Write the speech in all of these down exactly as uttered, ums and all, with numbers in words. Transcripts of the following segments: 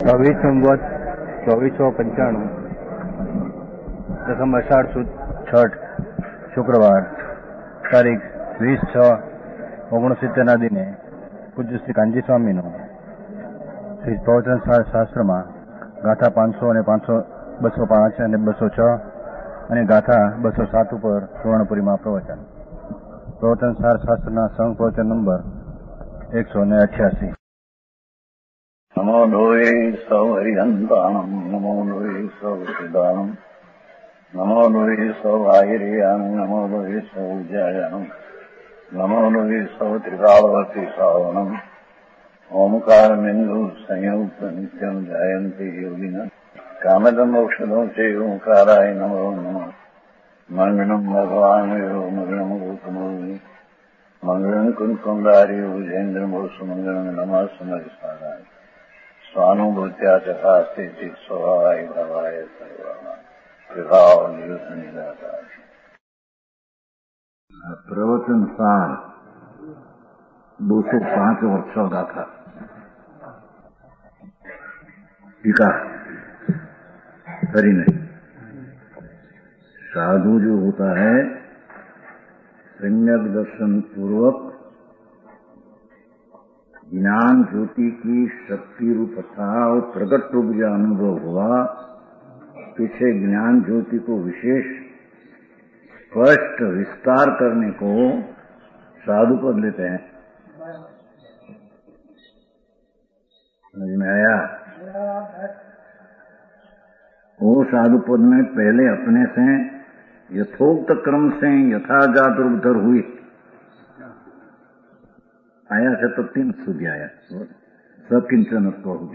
ચોવીસ સંવત ચોવીસો પંચાણું પ્રથમ અષાઢ સુદ છઠ શુક્રવાર તારીખ વીસ છ ઓગણસિત્તેરના દિને પૂજ્ય શ્રી કાનજી સ્વામીનું શ્રી પ્રવચન શાસ્ત્રમાં ગાથા પાંચસો અને પાંચસો બસો પાંચ અને બસો છ અને ગાથા બસો સાત ઉપર સુવર્ણપુરીમાં પ્રવચન. પ્રવચન સાર શાસ્ત્રના સંઘ પ્રવચન નંબર એકસો ને અઠ્યાસી. નમો લોહે સૌ હરિહંતાણમ નમો લોહે સૌ સિદ્ધાણમ નમો લોહે સૌ આયર્યાણમ નમો લોહે સૌ જયાણમ નમો લોહે સૌ ત્રિકાળવતી શ્રાવણમ ઓમકાર બિંદુ સંયુક્ત નિત્યમ જયંતી યોગિના કામદમોક્ષદો છે ઓંકારાય નમો નમઃ. મંગળમ ભગવાન મંગળમ ગૌતમોની મંગળમ કુંકુંડારી ભુજેન્દ્રમો સુમંગળમ નમઃ સમરિસારાય સ્વાનુભૂત્યા ચકાસ્તે સ્વભાવાય ભવાય સર્વમાં વિભાવ નિયુદ્ધ. પ્રવચન સાર दो सौ पांच और चौदह था. टीका हरी नहीं. साधु जो होता है सम्यक दर्शन पूर्वक ज्ञान ज्योति की शक्ति रूपता और प्रकट रूप जो अनुभव हुआ, पीछे ज्ञान ज्योति को विशेष स्पष्ट विस्तार करने को साधु पद लेते हैं. समझ में आया? वो साधु पद में पहले अपने से यथोक्त क्रम से यथाजात रूपधर हुई आया से तो तीन સુધી आया. सब किंचन होगी.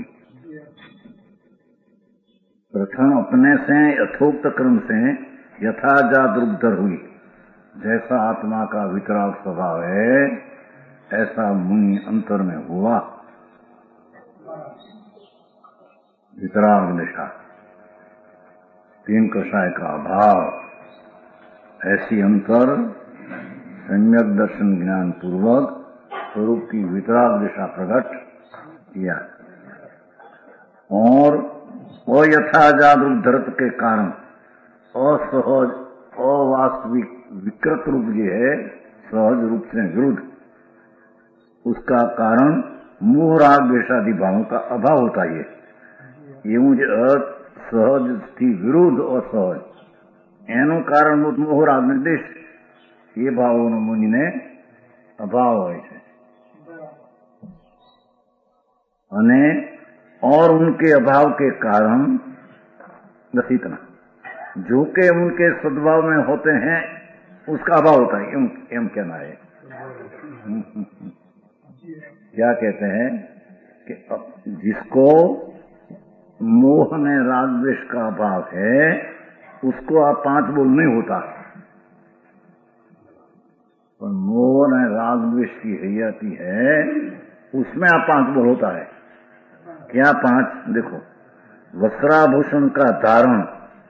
प्रथम अपने से यथोक्त क्रम से यथाजात रूपधर हुई. जैसा आत्मा का विकराल स्वभाव है ऐसा मुनि अंतर में हुआ. विकराल निशा तीन कषाय का अभाव, ऐसी अंतर सम्यक दर्शन ज्ञान पूर्वक स्वरूप की वितराग दिशा प्रकट किया और अयथाजात रूप धरत के कारण असहज अवास्तविक विकृत रूप जो है सहज रूप से विरुद्ध, उसका कारण मोह राग द्वेषादि भावों का अभाव होता है. એવું જ સહજ થી વિરુદ્ધ અસહજ એનું કારણ મોહ રાગ ને દેશ એ ભાવોનો મુનિને અભાવ હોય છે. અને और उनके अभाव के कारण बस इतना, जो के उनके सद्भाव में होते हैं उसका अभाव होता है. एम, एम कहना है. क्या कहते हैं कि जिसको मोह में राग द्वेष का अभाव है उसको आप पांच बोल नहीं होता, पर मोह में राग द्वेष की हयाती है उसमें आप पांच बोल होता है. क्या पांच? देखो, वस्त्राभूषण का धारण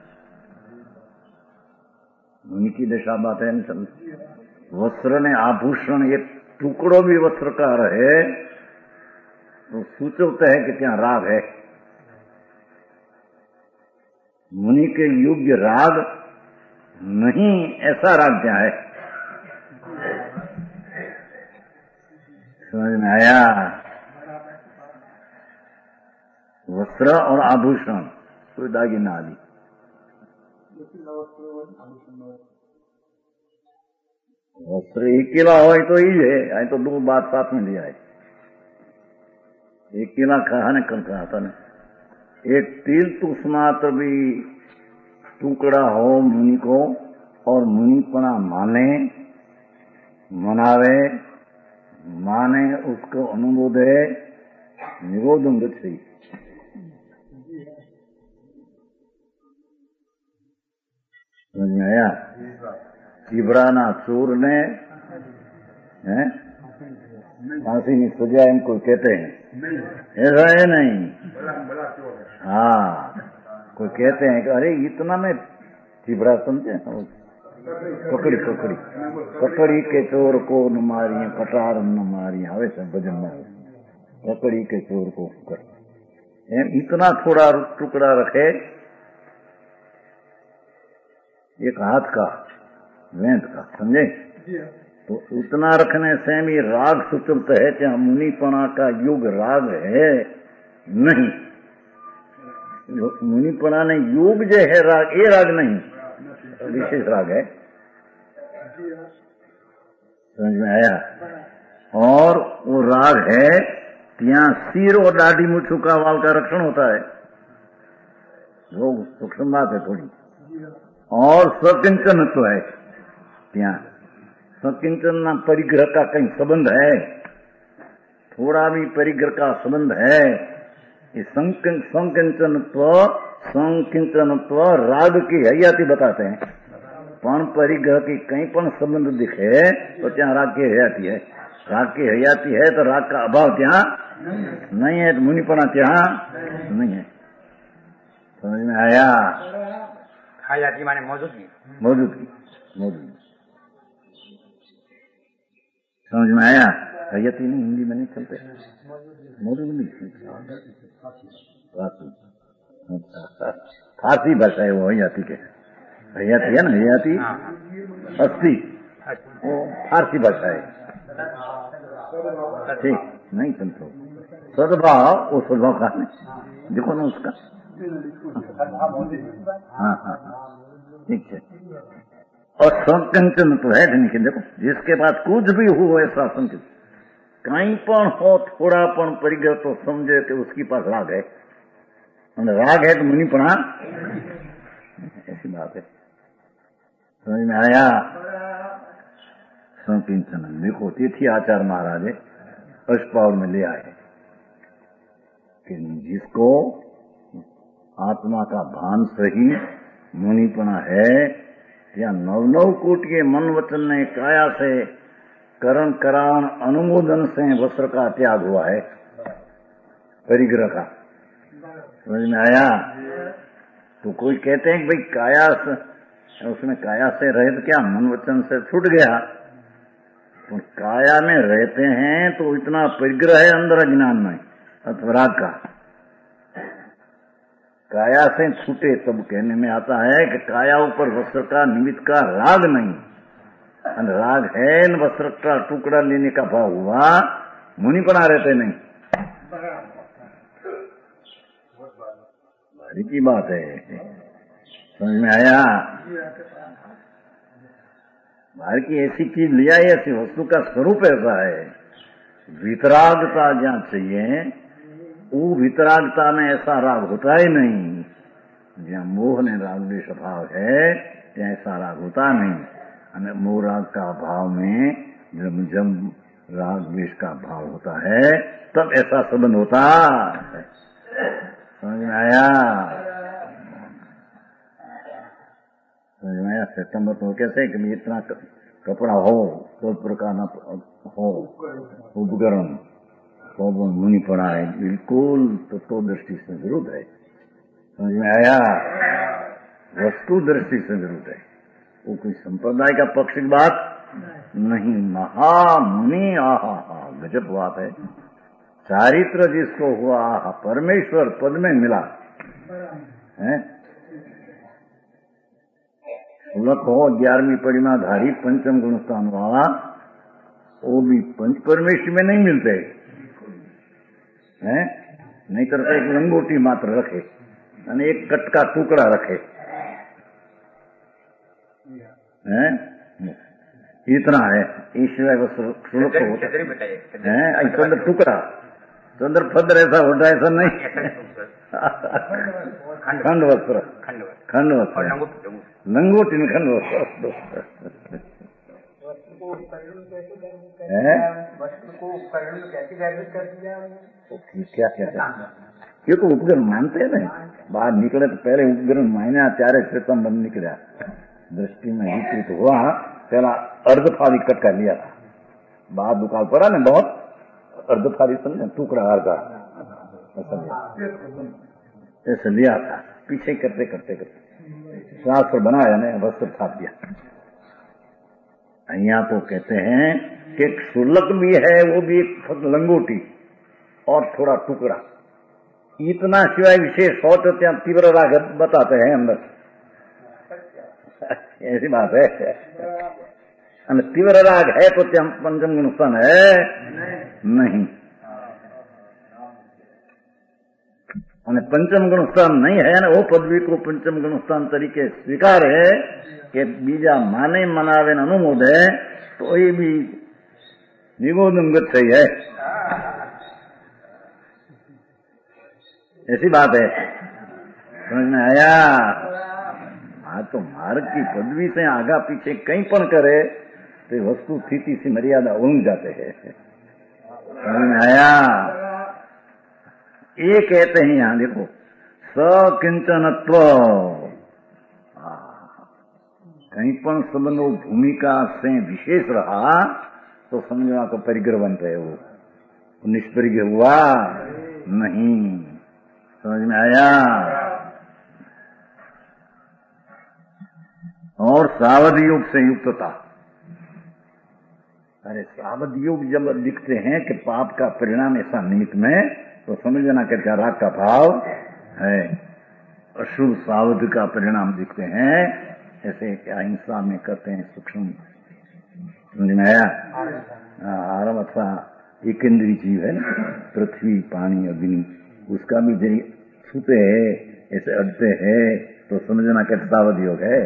उनकी दशा बात है. नहीं, वस्त्र ने आभूषण एक टुकड़ो भी वस्त्र का रहे तो सूचवते है कि क्या राग है. मुनि के योग्य राग नहीं, ऐसा राग क्या है? समझ में आया? वस्त्र और आभूषण कोई दागिना आदि. वस्त्र एक किला हो तो ही है, आई तो दो बात साथ में लिया है. एक किला कहा ने कल कहा था ने एक तिल तुष मात्र भी टुकड़ा हो मुनि को और मुनिपना माने मनावे माने उसको अनुमोदे निरोधम गच्छति. समझ में आया? चिबराना चोर ने हैं फांसी नहीं सजा इनको कहते हैं, ऐसा है नहीं. हाँ, कोई कहते हैं कि अरे इतना में चिबरा समझे, ककड़ी ककड़ी ककड़ी के चोर को न मारिए कटार न मारिए. હવે છે ભજન માં કકડી કે ચોર को इतना थोड़ा टुकड़ा रखे, एक हाथ का वेंत का, समझे? तो उतना रखने से भी राग सुचलत है क्या? मुनिपणा का युग राग है नहीं। मुनिपणा ने युग जो है राग, ये राग नहीं, विशेष राग है। समझ में आया? और वो राग है ત્યાં सिर और दाढ़ी मूछों का वाल का रक्षण होता है, वो सूक्ष्म बात है थोड़ी। और सकिंचन तो है, ત્યાં सकिंचन ना परिग्रह का कहीं संबंध है, थोड़ा भी परिग्रह का संबंध है। ये संकिंचनत्व संकिंचनत्व राग की हयाती बताते हैं, पण परिग्रह की कहीं पण संबंध दिखे तो ત્યાં राग की हयाती है। राग की हयाती है तो राग का अभाव ત્યાં नहीं है, तो मुनिपणा ત્યાં नहीं है। समझ में आया? हयाती माने मौजूदगी, मौजूदगी, मौजूदगी। समझ में आया? हयाती नहीं, हिंदी में नहीं चलते, मौजूदगी। फारसी भाषा है वो हयाती के, हयाती है ना, हयाती अस्थि, वो फारसी भाषा है, ठीक नहीं चलते। सद्भाव वो सद्भाव का नहीं, देखो ना उसका। हाँ हाँ ठीक है। और संकिंचन तो है नहीं, देखो जिसके बाद कुछ भी हो ऐसा संकित, कहीं पण हो थोड़ा पण परिग्रह तो समझे कि उसके पास राग है, राग है तो मुनिपणा, ऐसी बात है। समझ में आया? संकिंचन देखो तिथि आचार्य महाराज अष्टपाउल में ले आए कि जिसको आत्मा का भान सही मुनिपणा है, या नव नव कोटि के मन वचन ने काया से करण करान अनुमोदन से वस्त्र का त्याग हुआ है, परिग्रह का। समझ में आया? तो कोई कहते हैं कि भाई काया से, उसमें काया से रहित क्या मन वचन से छूट गया, तो काया में रहते हैं तो इतना परिग्रह है अंदर अज्ञान में अथवा राग का, काया से छूटे तब कहने में आता है कि काया ऊपर वस्त्र का निमित्त का राग नहीं, राग है न वस्त्र का टुकड़ा लेने का भाव हुआ, मुनिपणा रहते नहीं। भारी की बात है, समझ में आया? भारी की ऐसी चीज लिया, ऐसी वस्तु का स्वरूप ऐसा है, वितरागता जहाँ चाहिए वो वितरागता में ऐसा राग होता ही नहीं, जहाँ मोह ने राग भी स्वभाव है ત્યાં ऐसा राग होता नहीं। અને मोह राग का भाव में जब जब राग द्वेष का भाव होता है तब ऐसा संबंध होता है। समझ में आया? समझ में आया? सितंबर तो कैसे कि इतना कपड़ा हो, तो प्रकार हो उपकरण तो मुनिपणा है, बिल्कुल तो, तो दृष्टि से विरुद्ध है। समझ में आया? वस्तु दृष्टि से विरुद्ध है, वो कोई संप्रदाय का पक्ष की बात नहीं। महामुनि आहा हा गजब बात है, चारित्र जिसको हुआ आहा परमेश्वर पद में मिला है। सुलभ हो ग्यारहवीं परिमा धारी पंचम गुण स्थान वाला, वो भी पंच परमेश्वर में नहीं मिलते हैं, नहीं तो एक लंगोटी मात्र रखे અને एक कट का टुकड़ा रखे हैं, इतना है। ईश्वर वो श्लोक होता है चंद्र टुकड़ा, चंद्र फद्र ऐसा होता ऐसा नहीं, खंड वस्त्र, खंड वस्त्र, लंगोटी में खंड वस्त्र क्या क्या क्योंकि उपग्रह मानते हैं ना, बाहर निकले तो पहले उपग्रह मायने त्यारे श्वेतम बन निकला, दृष्टि में विकृत हुआ, पहला अर्धफाली कटका लिया था, बाहर दुकान पड़ा ना बहुत, अर्धफाली समझे टुकड़ा अर्धा ऐसा लिया, ऐसा लिया था, पीछे करते करते करते शास्त्र बनाया ने वस्त्र छाप दिया। यहाँ तो कहते हैं कि क्षुल्लक भी है, वो भी एक लंगोटी और थोड़ा टुकड़ा, इतना सिवाय विशेष हो तो ત્યાં तीव्र राग बताते हैं अंदर, ऐसी बात है। અને तीव्र राग है तो ત્યાં पंचम गुण स्थान है नहीं, અને पंचम गुण स्थान नहीं है ને वो पदवी को पंचम गुण स्थान तरीके स्वीकार है कि बीजा माने मनावे ने अनुमोदे तो ये भी निगोदंगत सही है, ऐसी बात है। समझ में आया? हाँ तो मार्ग की पदवी से आगा पीछे कहीं पण करे तो वस्तु स्थिति से मर्यादा उलझ जाते हैं। समझ में आया? ये कहते हैं यहां देखो सकिंचनत्व, कहीं पण संबंध भूमिका से विशेष रहा तो समझना को परिग्रह बनते है, वो निष्परिग्रह हुआ नहीं। समझ में आया? और सावध योग से युक्तता, अरे सावध योग जब लिखते हैं कि पाप का परिणाम ऐसा निमित्त में तो समझना कि राग का भाव है, अशुभ सावध का परिणाम दिखते हैं, ऐसे अहिंसा में करते हैं सूक्ष्म। समझ में आया? आरम अथवा एक इंद्रिय जीव है ना, पृथ्वी पानी अग्नि, उसका भी यदि छूते है ऐसे अड़ते हैं तो समझना कि सावध योग है।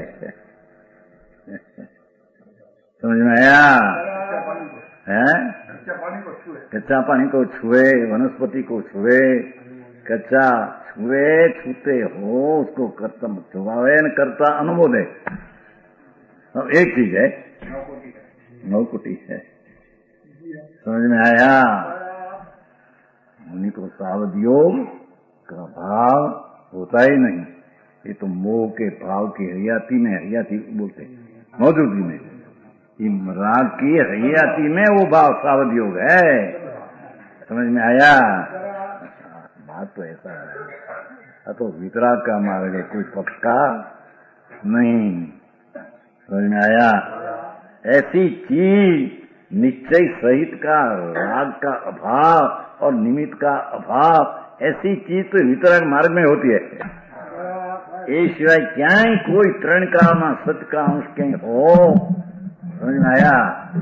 समझ में आया? है कच्चा पानी को छुए, वनस्पति को छुए, कच्चा छुए छूते हो उसको कर्ता छुआवे न करता अनुमोदे, अब एक चीज है, नौ कोटि है। समझ में आया? उन्हीं को सावध योग का भाव होता ही नहीं, ये तो मोह के भाव की हरियाती में, हरियाती बोलते मौजूदगी में, राग की हरियाती में वो भाव सावध योग है। समझ में आया? बात तो ऐसा है, तो वितराग का मार्ग है, कोई पक्ष का नहीं। समझ में आया? ऐसी चीज निश्चय सहित का राग का अभाव और निमित्त का अभाव, ऐसी चीज तो वितराग मार्ग में होती है। ये सिवाय क्या कोई तरण काल में सत्य का अंश कहीं हो। समझ में आया?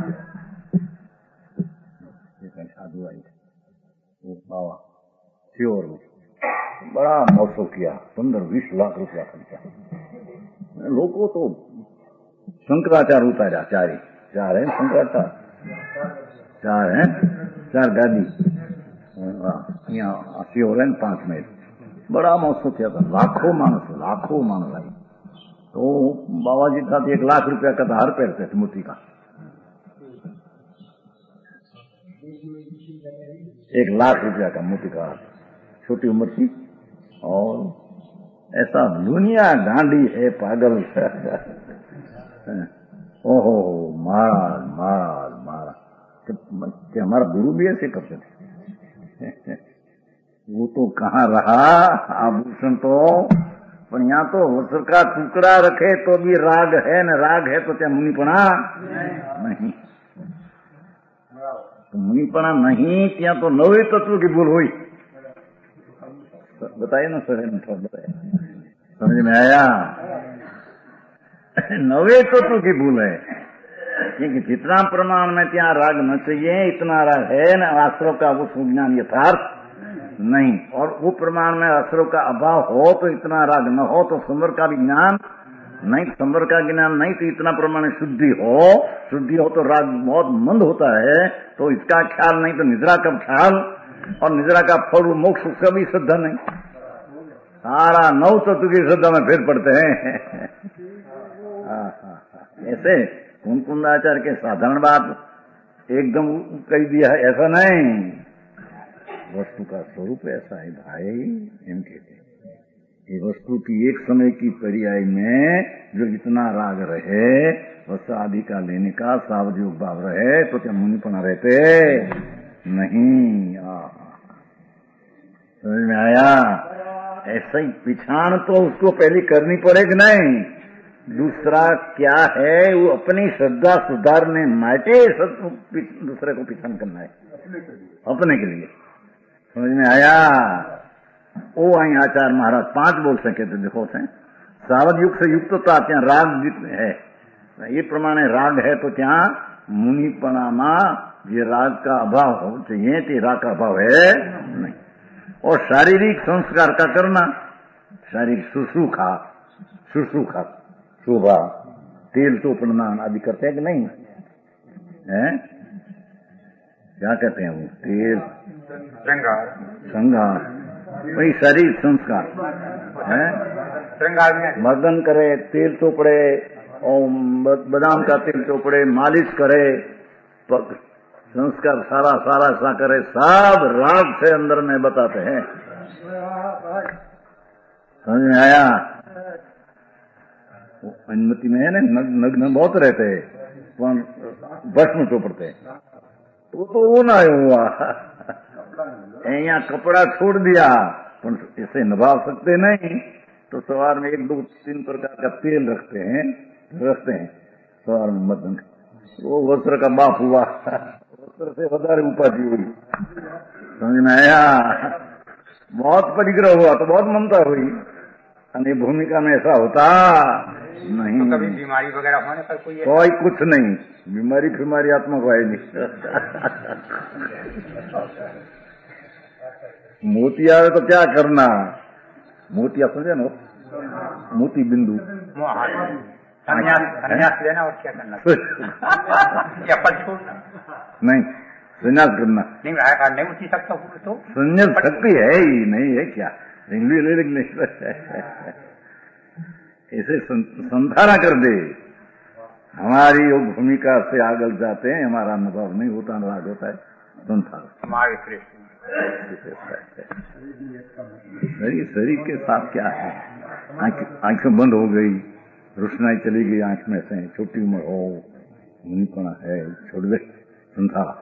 साधु आई वो बाबा श्योर में बड़ा मौसम किया, पंद्रह बीस लाख रुपया खर्चा। लोगों तो शंकराचार्य उतारा, चार चार है शंकराचार्य, चार है, चार गादी यहाँ श्योर है पांच में, बड़ा मौसम किया था, लाखों मानस लाखों मानस आई। तो बाबा जी था एक लाख रुपया का हार पहनते थे मोती का, एक लाख रुपया का मोती का हार, छोटी उम्र थी। और ऐसा दुनिया गांडी है, पागल। ओहो महाराज महाराज महाराज, हमारा गुरु भी ऐसे करते थे। वो तो कहाँ रहा आभूषण तो, पर यहाँ तो वस्त्र का टुकड़ा रखे तो भी राग है न, राग है तो क्या मुनिपना नहीं, तो मुनिपना नहीं, क्या तो नवे तत्व की भूल हुई। बताइए ना सर, बताइए, समझ में आया? नवे तत्व की भूल है, क्योंकि जितना प्रमाण में ત્યાં राग न चाहिए इतना राग है न, आश्रव का वो सुज्ञान यथार्थ नहीं, और वो प्रमाण में आश्रव का अभाव हो तो इतना राग न हो, तो संवर का भी ज्ञान नहीं, संवर का ज्ञान नहीं तो इतना प्रमाण शुद्धि हो, शुद्धि हो तो राग बहुत मंद होता है, तो इसका ख्याल नहीं तो निद्रा का ख्याल, और निद्रा का फल मोक्ष उसका भी श्रद्धा नहीं, सारा नौ तत्व की श्रद्धा में फिर पड़ते हैं। ऐसे कुंकुंदाचार्य के साधारण बात एकदम कह दिया है ऐसा नहीं, वस्तु का स्वरूप ऐसा है भाई, एम कहते हैं ये वस्तु की एक समय की पर्याय में जो इतना राग रहे, वस्तु आदि का लेने का सावध योग भाव रहे, तो क्या मुनिपना रहते नहीं। समझ में आया? ऐसा ही पिछाण तो उसको पहले करनी पड़ेगी नहीं। दूसरा क्या है, वो अपनी श्रद्धा सुधारने माटे दूसरे को पिछाण करना है, अपने के लिए। समझ में आया? ओ आई आचार्य महाराज पांच बोल सके थे देखो से सावध युग से युक्त तो ત્યાં રાગ है ये प्रमाणे राग है तो क्या मुनिपणाમાં જે राग का अभाव हो चाहिए તે राग का अभाव है नहीं। और शारीरिक संस्कार का करना शारीरिक शुश्रूषा शुश्रूषा शोभा तेल चोपड़ना आदि करते हैं कि नहीं है? क्या कहते हैं वो तेल श्रृंगार श्रृंगार वही शरीर संस्कार है। श्रृंगार में मर्दन करे तेल चोपड़े और बादाम का तेल चोपड़े मालिश करे संस्कार सारा सारा सा करे सब राग से अंदर में बताते हैं। समझ में आया? अनुमति में है ना नग्न नग्न बहुत रहते हैं भस्म चोपड़ते तो तो वो ना हुआ यहाँ कपड़ा छोड़ दिया पर इसे निभा सकते नहीं तो सवार में एक दो तीन प्रकार का तेल रखते हैं रखते हैं सवार में मदन वो वस्त्र का बाप हुआ वस्त्र से વધારે उपाधि हुई। समझ में आया? बहुत परिग्रह हुआ तो बहुत ममता हुई અને भूमिका में ऐसा होता नहीं तो कभी बीमारी वगैरह होने पर कोई कोई कुछ नहीं बीमारी फिमारी आत्मा को है नहीं मोती आवे तो क्या करना मोतिया समझे ना मोती बिंदु संन्यास संन्यास लेना और क्या करना क्या पद छोड़ना नहीं संन्यास करना नहीं नहीं उठी सकता तो संन्यास शक्ति है ही नहीं है क्या ऐसे संधारा कर दे हमारी वो भूमिका से आगे जाते हैं हमारा अनुभव नहीं होता राग होता है संधारा हमारे श्रेष्ठ शरीर शरीर के साथ क्या है आंखें बंद हो गई रोशनाई चली गई आंख में से छोटी उम्र हो मुनिपना है छोड़ दे संसार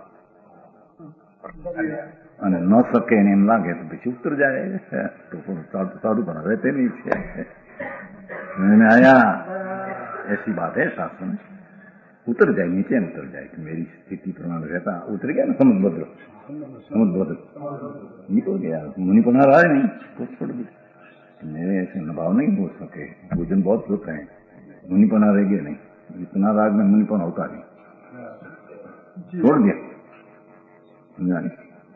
અને ન શકે એને એમ લાગે તો પછી ઉતર જાય તો સાધુ પણ रहते नहीं છે मैंने आया ऐसी बात है शास्त्र में उतर जाए नीचे उतर जाए कि मेरी स्थिति प्रमाण रहता उतर गया ना समुद्र बदल समुद्र बदल निकल गया मुनिपना रहा है नहीं तो छोड़ दिया मेरे ऐसे नभाव नहीं हो सके भोजन बहुत होते हैं मुनिपना रह गया नहीं इतना राग में मुनिपना होता नहीं छोड़ दिया समझा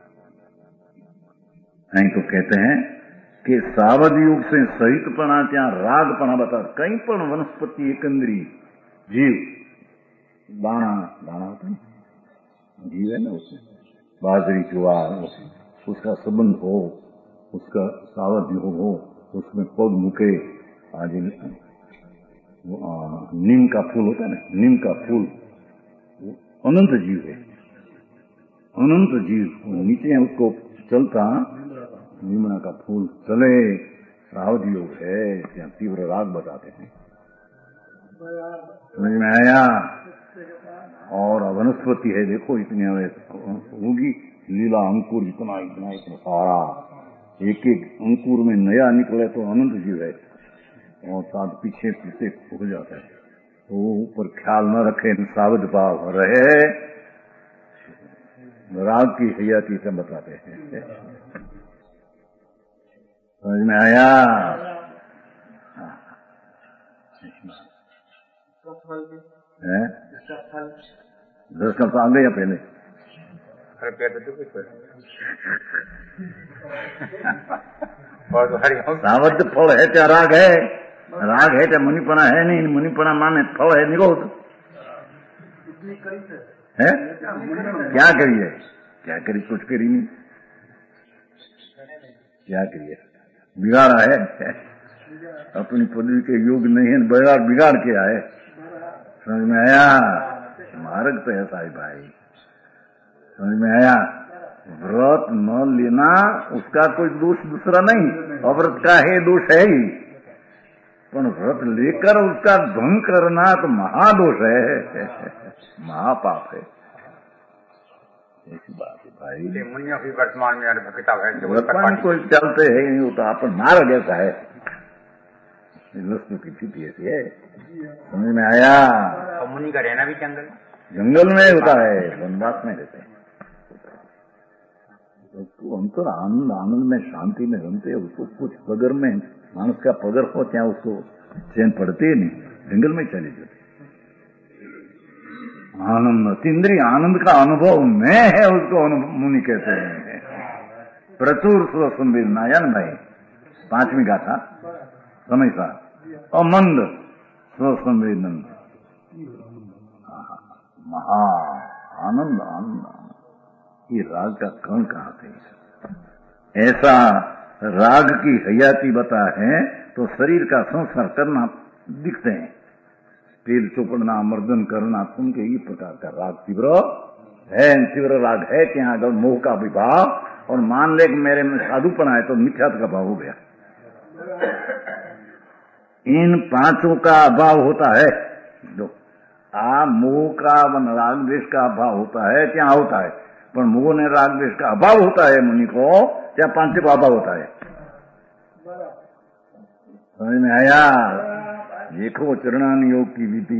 नहीं तो कहते हैं कि सावध युग से सहितपणा त्या रागपणा बता कहीं पण वनस्पति एकंदरी जीव दाना दाना होता है जीव है ना उसमें बाजरी ज्वार उसका संबंध हो उसका सावध योग हो उसमें पग मुके आज नीम का फूल होता है ना नीम का फूल अनंत जीव है अनंत जीव नीचे उसको चलता नीमना का फूल चले सावध योग है या तीव्र राग बताते हैं समझ में आया? और वनस्पति है देखो इतने होगी लीला अंकुर इतना इतना इतना सारा एक एक अंकुर में नया निकले तो अनंत जीव है और साथ पीछे पीछे हो जाता है तो ऊपर ख्याल न रखे सावध भाव रहे राग की हयाती से बताते हैं। समझ में आया? है दस का तो आ गया पहले सावध फल है क्या राग है राग है क्या मुनिपना है नहीं मुनिपना माने फल है निको है क्या करिए क्या करी कुछ करी नहीं क्या करिए बिगाड़ा है अपनी पदवी के योग नहीं है बिगाड़ बिगाड़ के आए समझ में आया? मार्ग तो ऐसा है भाई समझ में आया? व्रत न लेना उसका कोई दोष दूसरा नहीं अव्रत का है दोष है ही पर व्रत लेकर उसका भंग करना तो महादोष है महापाप है ऐसी बात है भाई। मुनियों की वर्तमान में भक्ता है वर्तमान कोई चलते है नहीं होता अपन मार्ग ऐसा है वस्तु की स्थिति ऐसी है समझ में आया? और मुनि का रहना भी जंगल जंगल में होता है वनवास में रहते हैं उसको हम तो आनंद आनंद में शांति में रमते, उसको कुछ पगर में मानस का पगर हो क्या उसको चैन पड़ते ही नहीं, जंगल में चले जाते। आनंद अतीन्द्रिय आनंद का अनुभव में है, उसको मुनि कहते हैं। प्रचुर स्व संवेदना, यान भाई पांचवी गाथा समय सा अमंद स्व संवेदन, महा आनंद आनंद, ये राग का कण कहां थे? ऐसा राग की हयाती बता है तो शरीर का संस्कार करना दिखते हैं, तेल चोपड़ना, मर्दन करना, सुन के ये प्रकार का राग तीव्र है। तीव्र राग है कि यहाँ अगर मोह का विभाव और मान ले कि मेरे में साधुपना है तो मिथ्यात्व का भाव हो गया। इन पांचों का अभाव होता है, जो आ मोह का राग द्वेष का अभाव होता है क्या होता है, पर मोह ने राग द्वेष का अभाव होता है मुनि को, क्या पांच का अभाव होता है? समझ में आया? देखो चरणान योग की विधि,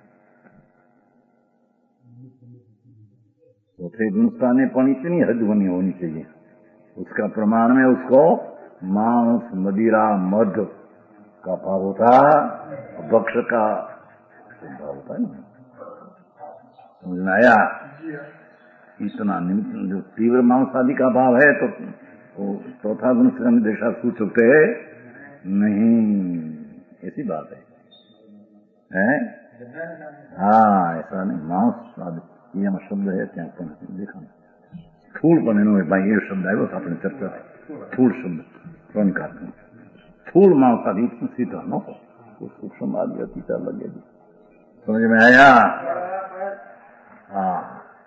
चौथे गुणस्था ने पण इतनी हद बनी होनी चाहिए, उसका प्रमाण में उसको मांस मदिरा मध का भाव होता, भक्ष का भाव होता है ना। समझ में आया? इतना निमित्त जो तीव्र मांस आदि का भाव है तो चौथा गुण से निर्देशा सूचकते नहीं, ऐसी बात है, है? हाँ ऐसा नहीं, मांस आदि ये शब्द है क्या देखा थूल बने है भाई, ये शब्द है बस अपने चर्चा थूल शब्द कौन करते हैं, थूल मांस आदि सीता नो सूक्ष्म आदि अतीता लगेगी। समझ में आया? हाँ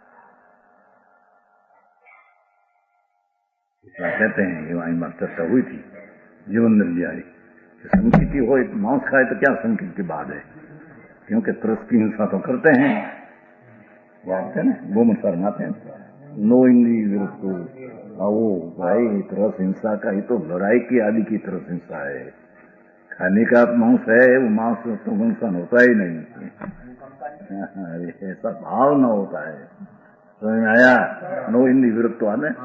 कहते हैं, ये वहीं बात चर्चा हुई थी जीवन निर्जारी, संकिति हो मांस खाए तो क्या संकित की बात है, क्योंकि तरस की हिंसा तो करते हैं, जानते हैं ना, गोमन शरणाते हैं, नो इंद्री विरुद्ध वो भाई तरस हिंसा का ही तो लड़ाई की आदि की तरस हिंसा है, खाने का मांस है वो मांस तो गुणसन होता ही नहीं, ऐसा भाव न होता है। समझ में आया? नो इंद्री विरुद्ध तो आने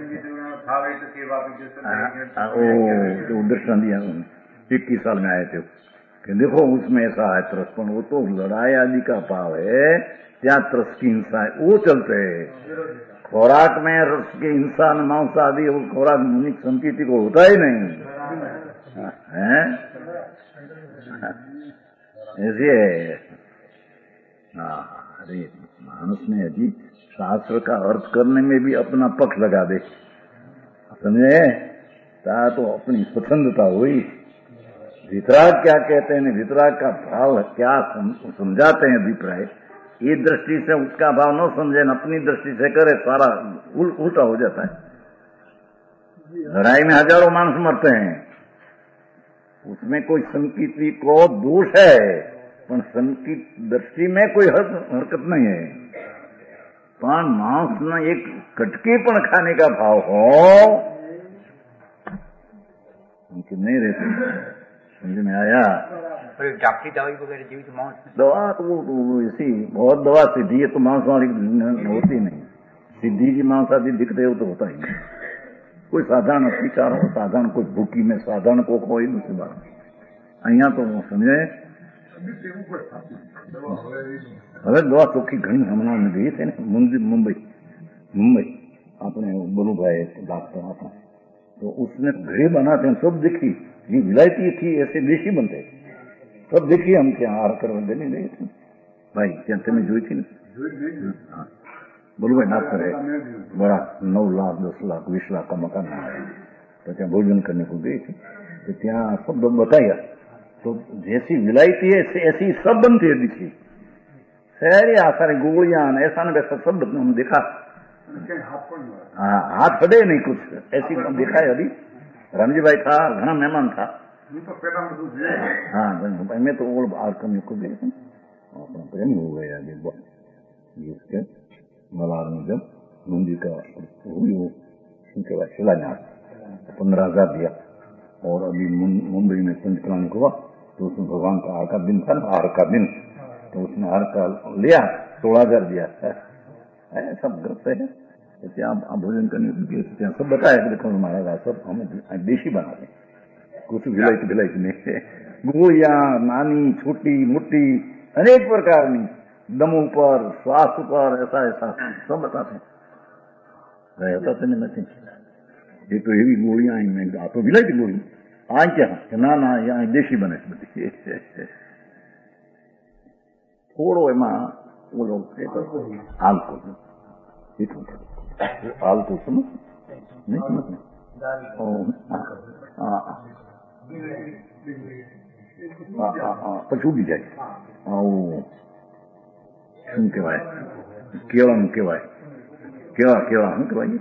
ओ दर्शन दिया इक्कीस साल में आए थे कि देखो उसमें ऐसा है तरसपन, वो तो लड़ाई आदि का भाव है, क्या तरस की हिंसा है वो चलते है। खुराक में रस की हिंसा मांस आदि वो खुराक मुनिक संकीति को होता ही नहीं है, ऐसे है। हाँ अरे मानस में यदि शास्त्र का अर्थ करने में भी अपना पक्ष लगा दे, समझे, ता तो अपनी स्वतंत्रता हुई। वितराग क्या कहते हैं, वितराग का भाव क्या समझाते हैं अभिप्राय, ये दृष्टि से उसका भाव न समझे न अपनी दृष्टि से करे, सारा उल, उल्टा हो जाता है। लड़ाई में हजारों मानस मरते हैं, उसमें कोई संकीर्ति को दोष है, पर संकीर्त दृष्टि में कोई हरकत नहीं है। पण मांस न एक कटके पण खाने का भाव हो उनके नहीं रहते। समझ में आया? डॉक्टरी दवाई वगैरह जीवित मांस दवा तो वो ऐसी बहुत दवा सिद्धि है तो मांस वाली होती नहीं, सिद्धि की मांस आदि दिखते हो तो होता ही नहीं। कोई साधारण अत्याचार हो, साधारण कोई भूखी में साधारण को कोई दूसरी बात अहियां तो समझे। હવે દવા ચોખ્ખી ઘણી હમણાં ગઈ છે ને मुंबई मुंबई अपने बोलू भाई डॉक्टर अपना, तो उसने घड़े बनाते हैं सब देखी, ये विलायती थी ऐसे देशी बनते सब देखिए, हम क्या हार कर देने गए थे भाई, क्या तुम्हें जोई थी ना? बोलू भाई डॉक्टर है बड़ा, नौ लाख दस लाख बीस लाख का मकान है, तो क्या भोजन करने को गई थी, तो क्या सब बताया, तो जैसी विलायती है ऐसी सब बनती है दिखी, सारी सारी गोलियां ऐसा न वैसा सब हम देखा। हाँ हाथ फटे नहीं कुछ ऐसी देखा है। अभी रामजी भाई था, घना मेहमान था, हाँ मैं तो वो आरकम को देख प्रेम हो गया जिसके मलार में जब मंदिर का हुई वो उनके बाद शिलान्यास पंद्रह हजार दिया, और अभी मुंबई में पंचक्रांति हुआ तो उसमें भगवान का हार का दिन था ना, हार का दिन, तो उसने हार का लिया सोलह हजार दिया है, सब ग्रस्त है। ત્યાં આ ભોજન કરીને ત્યાં सब बताया कि देखो महाराज सब हमें देशी बनाते कुछ विलायती विलायती नहीं गोलियां नानी छोटी मोटी अनेक प्रकार की दम पर श्वास पर ऐसा ऐसा सब बताते हैं बताते नहीं ये तो एवी गोलियां आई मैं आ तो विलायती गोली आ क्या ना ना यहाँ देशी बने थोड़ो एमा वो लोग आलकोल आलकोल समझ नहीं समझ પછી ઉડી જાય આવું શું કહેવાય કેળાનું કહેવાય કેળા કેળા શું કહેવાય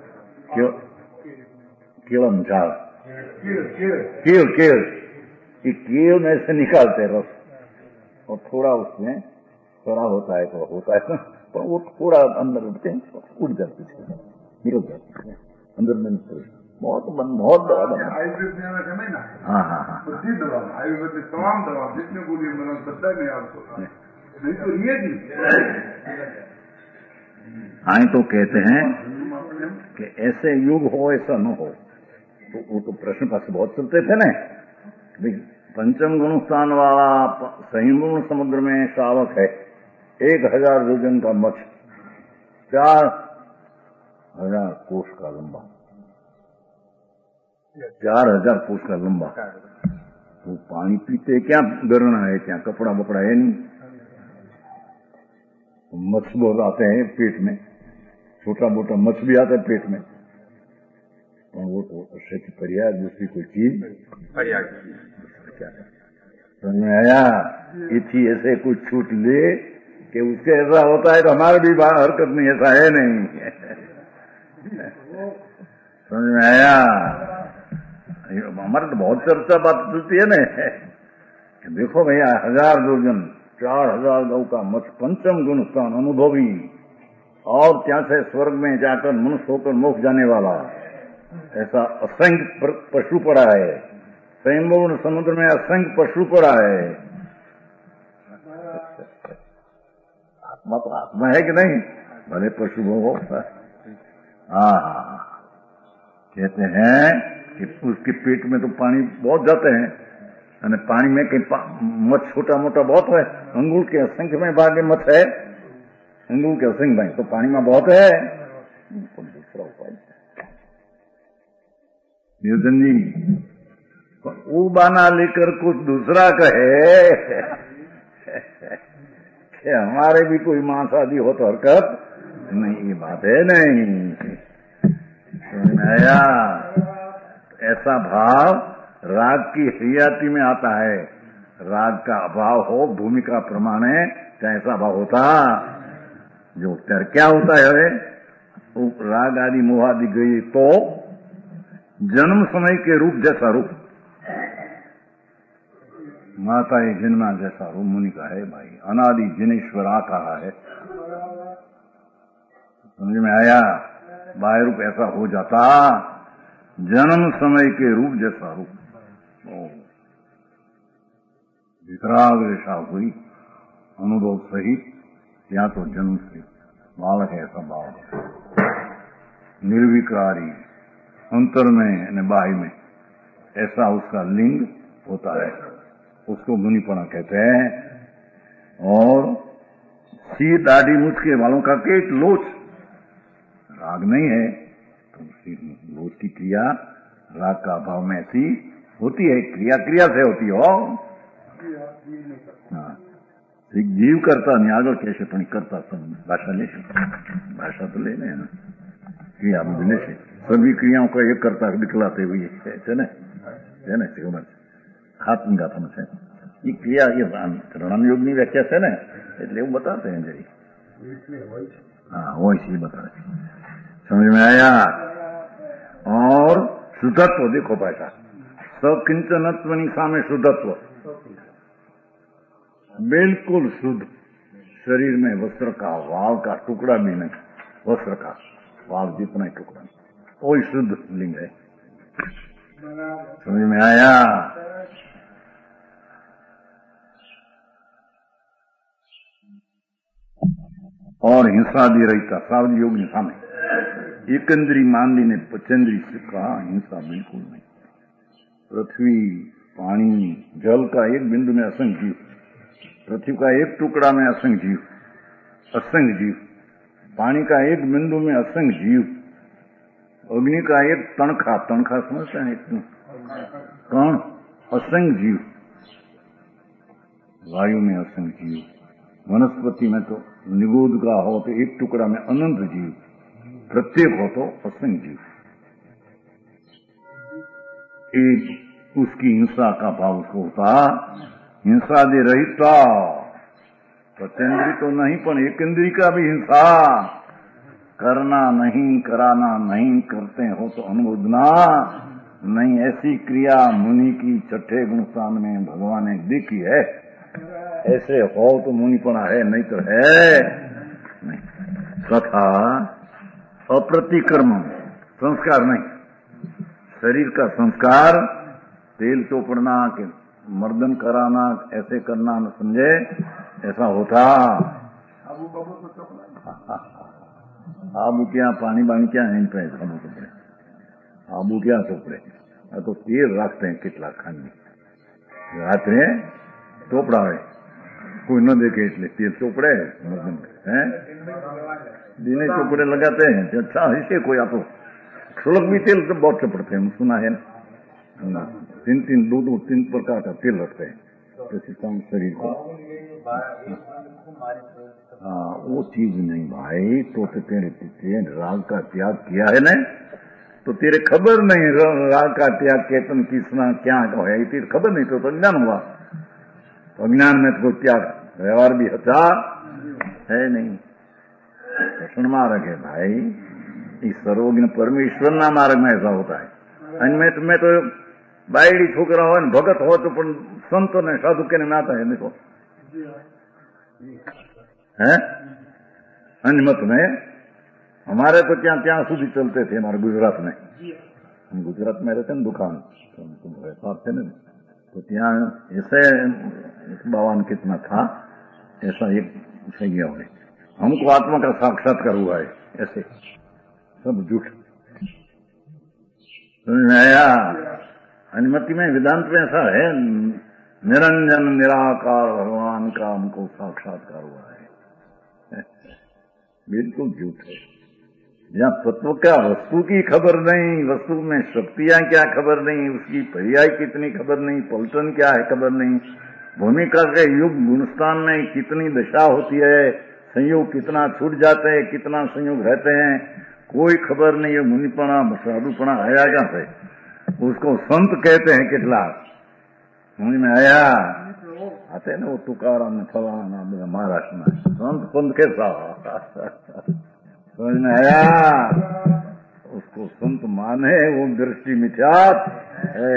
કેળાનું ઝાડ केल केल ये केल में से निकालते रस और थोड़ा उसमें थोड़ा होता है तो होता है पर वो थोड़ा अंदर उठते हैं उड़ जाते हैं निकल जाते हैं अंदर में बहुत बहुत दवा दवा आयुर्वेद में हमें समझ ना हाँ हाँ हाँ बड़ी दवा आयुर्वेद में तमाम दवा जितने गोलियां बना सकता है आपको नहीं तो ये भी आए तो कहते हैं कि ऐसे युग हो ऐसा न हो तो वो तो प्रश्न पास बहुत चलते थे ना पंचम गुण स्थान वाला संयम गुण समुद्र में शावक है एक हजार योजन का मत्स्य चार हजार कोष का लंबा चार हजार कोष का लंबा तो पानी पीते क्या डरना है क्या कपड़ा बपड़ा है नहीं मत्स्य बहुत आते हैं पेट में छोटा मोटा मत्स्य भी आता है पेट में वो तो सच पर्याय दूसरी कोई चीज समझ में आया इसी ऐसे कुछ छूट ले कि उसके ऐसा होता है तो हमारे भी बाहर हरकत नहीं ऐसा है नहीं समझ में आया हमारे तो बहुत चर्चा बात चलती है ना कि देखो भैया हजार योजन चार हजार गौ का मत पंचम गुण स्थान अनुभवी और ત્યાં से स्वर्ग में जाकर मनुष्य होकर मोक्ष जाने वाला ऐसा असंख्य पशु पड़ा है स्वयंभू समुद्र में असंख्य पशु पड़ा है आत्मा तो आत्मा है कि नहीं भले पशु हो हाँ कहते हैं कि उसके पेट में तो पानी बहुत जाते हैं અને पानी में कहीं मत छोटा मोटा बहुत है अंगूर के असंख्य में भाग मत है अंगूर के असंख्य भाई तो पानी में बहुत है दूसरा उपाय निर्जन जी वो बहाना लेकर कुछ दूसरा कहे कि हमारे भी कोई मां शादी हो तो हरकत नहीं ये बात है नहीं समझ में आया ऐसा भाव राग की हरियाती में आता है राग का अभाव हो भूमिका प्रमाणे क्या ऐसा भाव होता जो उत्तर क्या होता है राग आदि मोह आदि गई तो जन्म समय के रूप जैसा रूप माता एक जन्मा जैसा रूप मुनि का है भाई अनादि जिनेश्वरा कहा है समझ में आया बाह्य रूप ऐसा हो जाता जन्म समय के रूप जैसा रूप वितराग्रेशा हुई अनुभव सहित या तो जन्म से बालक ऐसा भाव निर्विकारी अंतर में यानी बाह्य में ऐसा उसका लिंग होता है उसको मुनिपना कहते हैं और सी दाढ़ी मुझके वालों का केट लोच राग नहीं है तो लोच की क्रिया राग का अभाव में ऐसी होती है क्रिया क्रिया से होती हो हाँ जीव करता नहीं आगे कैसे पण करता सब भाषा ले भाषा तो ले लेना क्रिया बुझने से सभी क्रियाओं को एक करता दिखलाते हुए है ना है ना उमर हाथ गाथा છે ये क्रिया ये રણ યોગની વ્યાખ્યા છે ને એટલે એવું બતાવते हैं जरी हाँ वो इसी बता रहे समझ में आया और शुद्धत्व देखो भाषा सकिंचनत्वनी सामे शुद्धत्व बिल्कुल शुद्ध शरीर में वस्त्र का वाल का टुकड़ा भी नहीं वस्त्र का वाल जितना ही टुकड़ा वही शुद्ध लिंग है समझ में आया और हिंसा दी रहता सावज योगनी सामे एकंदरी मानवीने पचेंद्री का हिंसा बिल्कुल नहीं। पृथ्वी, पानी, जल का एक बिंदु में असंख्य जीव, पृथ्वी का एक टुकड़ा में असंख्य जीव, असंख्य जीव, पानी का एक बिंदु में असंख्य जीव, अग्नि का एक तणखा, तणखा समझते हैं इतना कौन, असंख्य जीव, वायु में असंख्य जीव, वनस्पति में तो निगोद का हो तो एक टुकड़ा में अनंत जीव, प्रत्येक हो तो असंख्य जीव। एक उसकी हिंसा का भाव उसको होता, हिंसा दे रहिता, पचेंद्री तो नहीं पर एकेंद्री का भी हिंसा, करना नहीं, कराना नहीं, करते हो तो अनुमोदना नहीं। ऐसी क्रिया मुनि की छठे गुणस्थान में भगवान ने देखी है। ऐसे हो तो मुनिपना है, नहीं तो है नहीं। तथा अप्रतिकर्म संस्कार नहीं, शरीर का संस्कार तेल चोपड़ना के मर्दन कराना ऐसे करना न समझे, ऐसा होता। आबू क्या पानी बानी क्या नहीं पे आबू चोपड़े, आबू क्या चोपड़े तो तेल रखते हैं कितला खाने रात में चोपड़ा है, कोई न देखे इसलिए तेल चोपड़े मर्दन है, दिने चोपड़े लगाते हैं। अच्छा इसे कोई आप सुलग भी तेल तो बहुत चपड़ते हैं, सुना है ना, तीन तीन दो दो तीन प्रकार का तेल रखते हैं किसी काम शरीर को। हाँ वो चीज नहीं भाई, तो तेरे तेरे राग का त्याग किया है ना, तो तेरे खबर नहीं राग का त्याग केतन किसना क्या है, तेरे खबर नहीं, तो अज्ञान हुआ। अज्ञान में तो त्याग व्यवहार भी हटा है नहीं, कृष्ण मार्ग है भाई, इस सर्वज्ञ परमेश्वर ना मार्ग में ऐसा होता है। अन्य तो मैं तो बायड़ी छोकरा हो भगत हो तो संत ने साधु के में आता है, देखो है अन्य मत में हमारे तो क्या क्या सुधी चलते थे हमारे गुजरात में, हम गुजरात में रहते हैं दुकान थे ना, तो ત્યાં ऐसे बावन कितना था ऐसा एक सही है, हमको आत्मा का साक्षात्कार हुआ है, ऐसे सब झूठ समझ में आया। अनुमति में वेदांत में ऐसा है, निरंजन निराकार भगवान का हमको साक्षात्कार हुआ है, बिल्कुल झूठ है। जहाँ तत्व क्या वस्तु की खबर नहीं, वस्तु में शक्तियां क्या खबर नहीं, उसकी पर्याय कितनी खबर नहीं, पलटन क्या है खबर नहीं, भूमिका के युग गुणस्थान में कितनी दशा होती है, संयोग कितना छूट जाते हैं, कितना संयोग रहते हैं, कोई खबर नहीं है। मुनिपना साधुपना आया कहाँ से, उसको संत कहते हैं। कितला समझ में आया, आते ना वो तुकाराम ने फलाना महाराष्ट्र में संत पंत कैसा समझ में आया, उसको संत माने वो दृष्टि मिथ्यात है।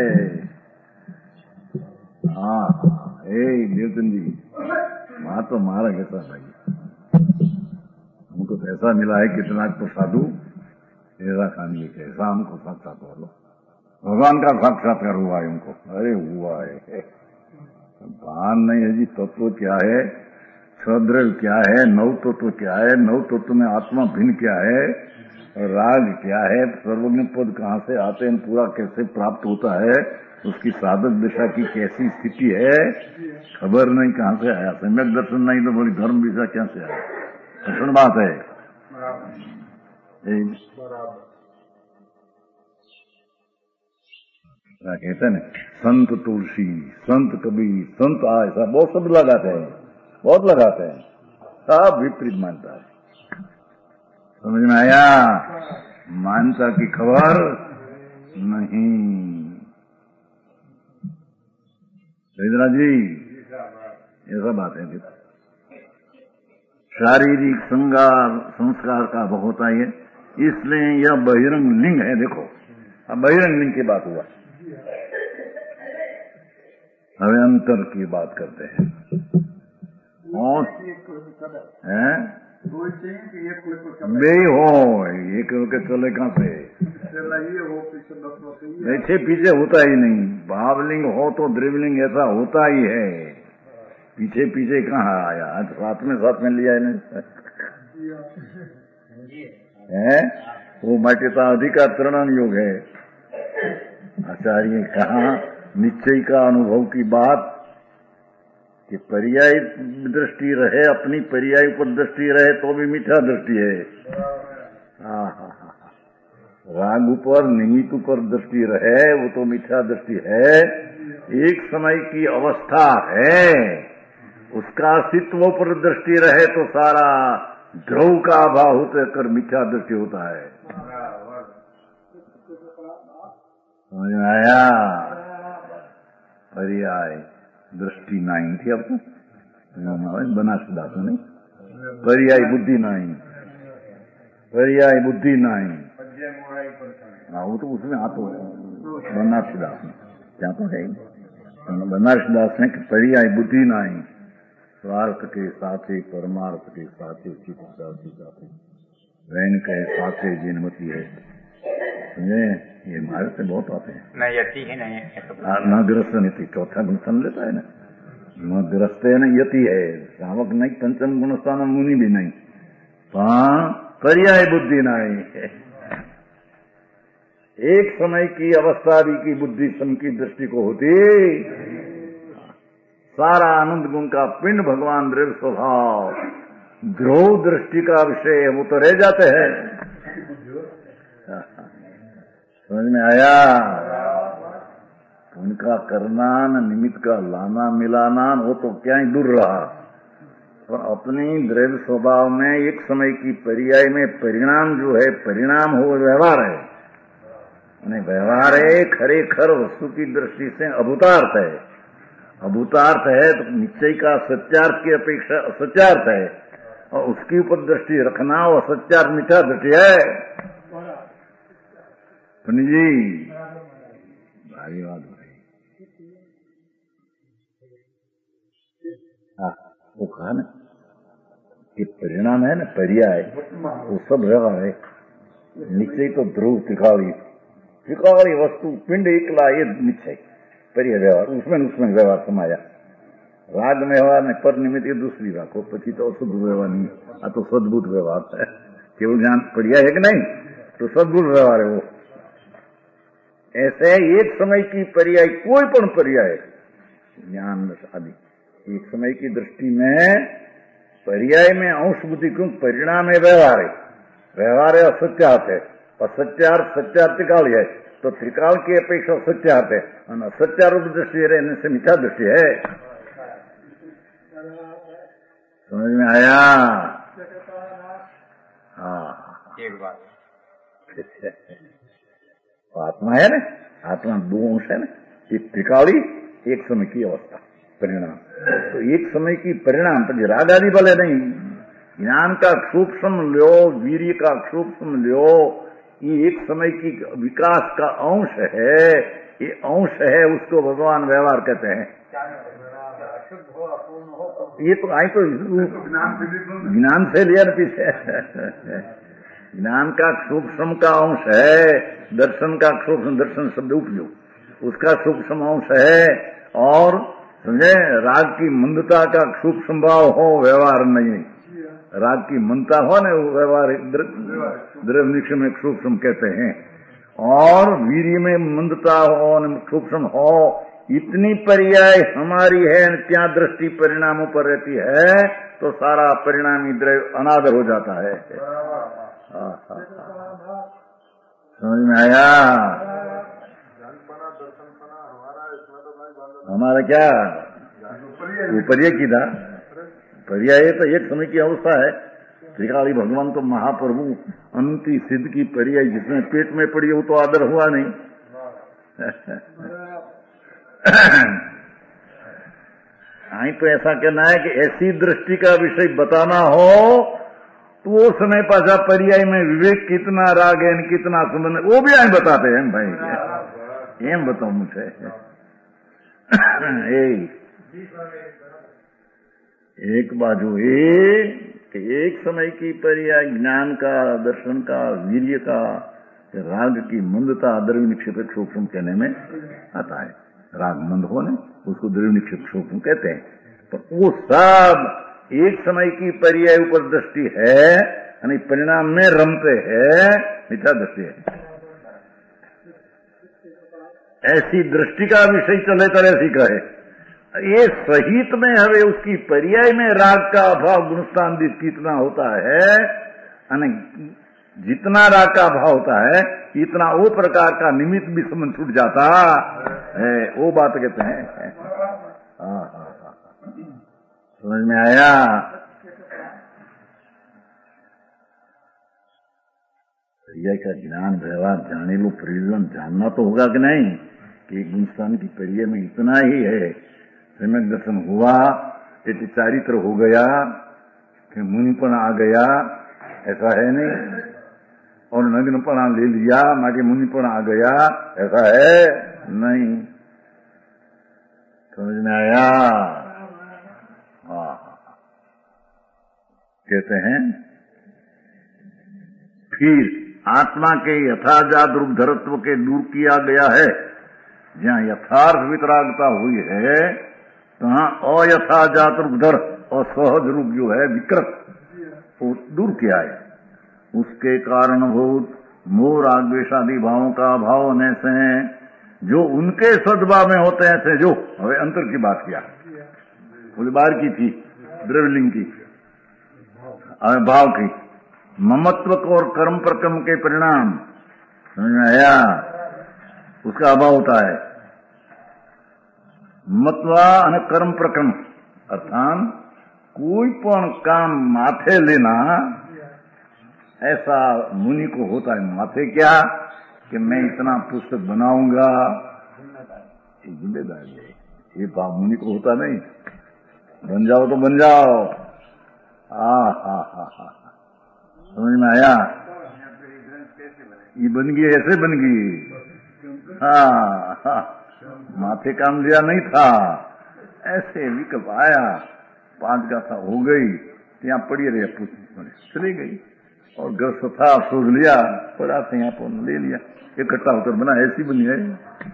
हाँ ए न्यूटन जी वहां तो मारा कैसा भाई, हमको तो ऐसा मिला है कितना तो साधु ऐसा खाने कैसा हमको साक्षात्कार लो, भगवान का साक्षात्कार हुआ है उनको, अरे हुआ है, भान नहीं है जी। तत्व क्या है, छद्रव्य क्या है, नव तत्व क्या है, नव तत्व में आत्मा भिन्न क्या है, राग क्या है, सर्वज्ञ पद कहाँ से आते हैं, पूरा कैसे प्राप्त होता है, उसकी साधक दिशा की कैसी स्थिति है, खबर नहीं कहाँ से आया, सम्यक दर्शन नहीं तो बोली धर्म दिशा क्या से आया, कठिन बात है। क्या कहते हैं संत तुलसी, संत कबीर, संत ऐसा बहुत शब्द लगाते हैं, बहुत लगाते हैं, सब विपरीत मानता है। समझ में आया, मानता की खबर नहीं। रविंद्र जी ऐसा बात है, शारीरिक संगार संस्कार का बहुत है, इसलिए यह बहिरंग लिंग है। देखो अब बहिरंग लिंग की बात हुआ, हमें अंतर की बात करते हैं। और हैं बे हो एक के चले कहां से, ऐसे पीछे होता ही नहीं। भावलिंग हो तो द्रव्यलिंग ऐसा होता ही है, पीछे पीछे कहाँ आया, आज साथ में साथ में लिया है है वो माटिता अधिकार त्रणन योग है। आचार्य कहा निश्चय का अनुभव की बात कि पर्याय दृष्टि रहे, अपनी पर्याय पर दृष्टि रहे तो भी मीठा दृष्टि है। हाँ हाँ हाँ राग ऊपर निमित्त ऊपर दृष्टि रहे वो तो मीठा दृष्टि है। एक समय की अवस्था है, उसका अस्तित्व पर दृष्टि रहे तो सारा ध्रुव का अभाव होते कर मीठा दृष्टि होता है। समझ में आया? पर्याय दृष्टि नहीं थी, अब तो बना सुधा तो नहीं, पर्याय बुद्धि नहीं, पर्याय बुद्धि नहीं। हाँ वो तो उसमें आ तो बनारसी दास में क्या तो है बनारसी दास में पर्याय बुद्धि नहीं, स्वार्थ के साथे परमार्थ के साथे चित्त साथी साथे वैन के साथे जिनमती है। समझे? ये मारे से बहुत आते हैं। न यति है नहीं न ग्रस्त नीति चौथा गुण समझ लेता है ना, न ग्रस्त है न यति है, श्रावक नहीं, पंचम गुण स्थान मुनि भी नहीं, हाँ पर्याय बुद्धि नहीं है। एक समय की अवस्था भी की बुद्धि सम की दृष्टि को होती, सारा आनंद गुण का पिंड भगवान द्रव्य स्वभाव ध्रुव दृष्टि का विषय वो तो रह जाते हैं। समझ में आया? उनका करना न निमित्त का लाना मिलाना वो तो क्या ही दूर रहा, पर अपनी द्रव्य स्वभाव में एक समय की पर्याय में परिणाम जो है, परिणाम हो व्यवहार है, व्यवहार है खरेखर वस्तु की दृष्टि से अभूतार्थ है। अभूतार्थ है तो निश्चय का सत्यार्थ की अपेक्षा असत्यार्थ है, और उसके ऊपर दृष्टि रखना वो सत्यार्थ मिठा दृष्टि है। पंडित जी भारी बात भाई, हाँ वो कहा ना कि परिणाम है ना, पर्याय वो सब व्यवहार है। निश्चय तो ध्रुव त्रिकाली त्रिकाली वस्तु पिंड एकला ये निश्चय पर्याय व्यवहार, उसमें उसमें व्यवहार समाया। राग में व्यवहार में पर निमित्त ये दूसरी राखो, पची तो अशुद्ध व्यवहार नहीं, आ तो सद्भुत व्यवहार है। केवल ज्ञान पर्याय है कि नहीं, तो सद्भुत व्यवहार है वो। ऐसे एक समय की पर्याय, कोई पण पर्याय ज्ञान आदि एक समय की दृष्टि में पर्याय में अंश बुद्धि, क्यों परिणाम है व्यवहार है, व्यवहार है असत्यार्थ है, और सत्यार्थ सत्यार्थ त्रिकाल है, तो त्रिकाल की अपेक्षा सत्यार्थ है, और असत्यारूप दृष्टि रहने से मिथ्या दृष्टि है। समझ में आया? हाँ एक बात आत्मा है ना, आत्मा दो अंश है ना, एक त्रिकाली एक समय की अवस्था परिणाम, तो एक समय की परिणाम पर राग आदि भले नहीं, ज्ञान का सूक्ष्म लो, वीर्य का सूक्ष्म लो, ये एक समय की विकास का अंश है, ये अंश है, उसको भगवान व्यवहार कहते हैं। ये तो आई तो ज्ञान से लिया न पीछे, ज्ञान का सूक्ष्म का अंश है, दर्शन का सूक्ष्म, दर्शन शब्द उपयोग उसका सूक्ष्म अंश है, और समझे राग की मंदता का सूक्ष्म भाव हो, व्यवहार नहीं। राग की मंदता हो ना, वो व्यवहार द्रव्य निश्चय में सूक्ष्म कहते हैं, और वीर्य में मंदता हो सूक्ष्म हो, इतनी पर्याय हमारी है, क्या दृष्टि परिणामों पर रहती है, तो सारा परिणामी द्रव्य अनादर हो जाता है। समझ में आया? हमारा क्या वो पर्याय की था, पर्याय तो एक समय की अवस्था है। त्रिकाली भगवान तो महाप्रभु अनंती सिद्ध की पर्याय, जिसमें पेट में पड़ी वो तो आदर हुआ नहीं। आई तो ऐसा कहना है कि ऐसी दृष्टि का विषय बताना हो तो वो समय पासा पर्याय में विवेक कितना, राग है कितना संबंध, वो भी आई बताते हैं भाई। एम बताओ मुझे एक बाजू ये कि एक समय की पर्याय ज्ञान का, दर्शन का, वीर्य का, राग की मंदता द्रव्य निक्षेपक सूक्ष्म कहने में आता है। राग मंद होने उसको द्रव्य निक्षेपक सूक्ष्म कहते हैं, तो वो सब एक समय की पर्याय ऊपर दृष्टि है यानी परिणाम में रमते है मिथ्या दृष्टि है। ऐसी दृष्टि का विषय चले तरह सी कहे ये सहित में हवे उसकी पर्याय में राग का अभाव गुणस्थान कितना होता है यानी जितना राग का अभाव होता है इतना वो प्रकार का निमित्त भी समझ छूट जाता है। वो बात कहते हैं। हाँ हाँ हाँ समझ में आया। पर्याय का ज्ञान व्यवहार जाने लो प्रयोजन जानना तो होगा कि नहीं कि गुणस्थान की पर्याय में इतना ही है। सम्यक दर्शन हुआ एक चारित्र हो गया कि मुनिपन आ गया ऐसा है नहीं। और नग्नपना ले लिया माके मुनिपन आ गया ऐसा है नहीं। समझ में आया। हाँ कहते हैं फिर आत्मा के यथाजात रूप धरत्व के दूर किया गया है। जहाँ यथार्थ वितरागता हुई है तहाँ अयथाजात रूप धर और सहज रूप जो है विकृत वो दूर किया है। उसके कारणभूत मोह राग द्वेषादि भावों का अभाव होने से जो उनके सद्भाव में होते हैं से जो हमें अंतर की बात किया बोले बाहर की थी द्रव्यलिंग की भाव की ममत्व को और कर्म प्रकर्म के परिणाम समझ में आया उसका अभाव होता है। मत्वा અને कर्म प्रकर्म अर्थात कोई पण काम माथे लेना ऐसा मुनि को होता है। माथे क्या कि मैं इतना पुस्तक बनाऊंगा ये जिम्मेदारी है। ये भाव मुनि को होता नहीं। बन जाओ तो बन जाओ। आ हा हा हा समझ में आया। ये बन गई ऐसे बन गई। हाँ हाँ माथे काम लिया नहीं था ऐसे विकल्प आया पांच गाथा हो गई यहाँ पड़ी रही पुस्तक चली गई और घर था सोच लिया पड़ा था यहाँ पर ले लिया इकट्ठा होकर बना ऐसी बनी है।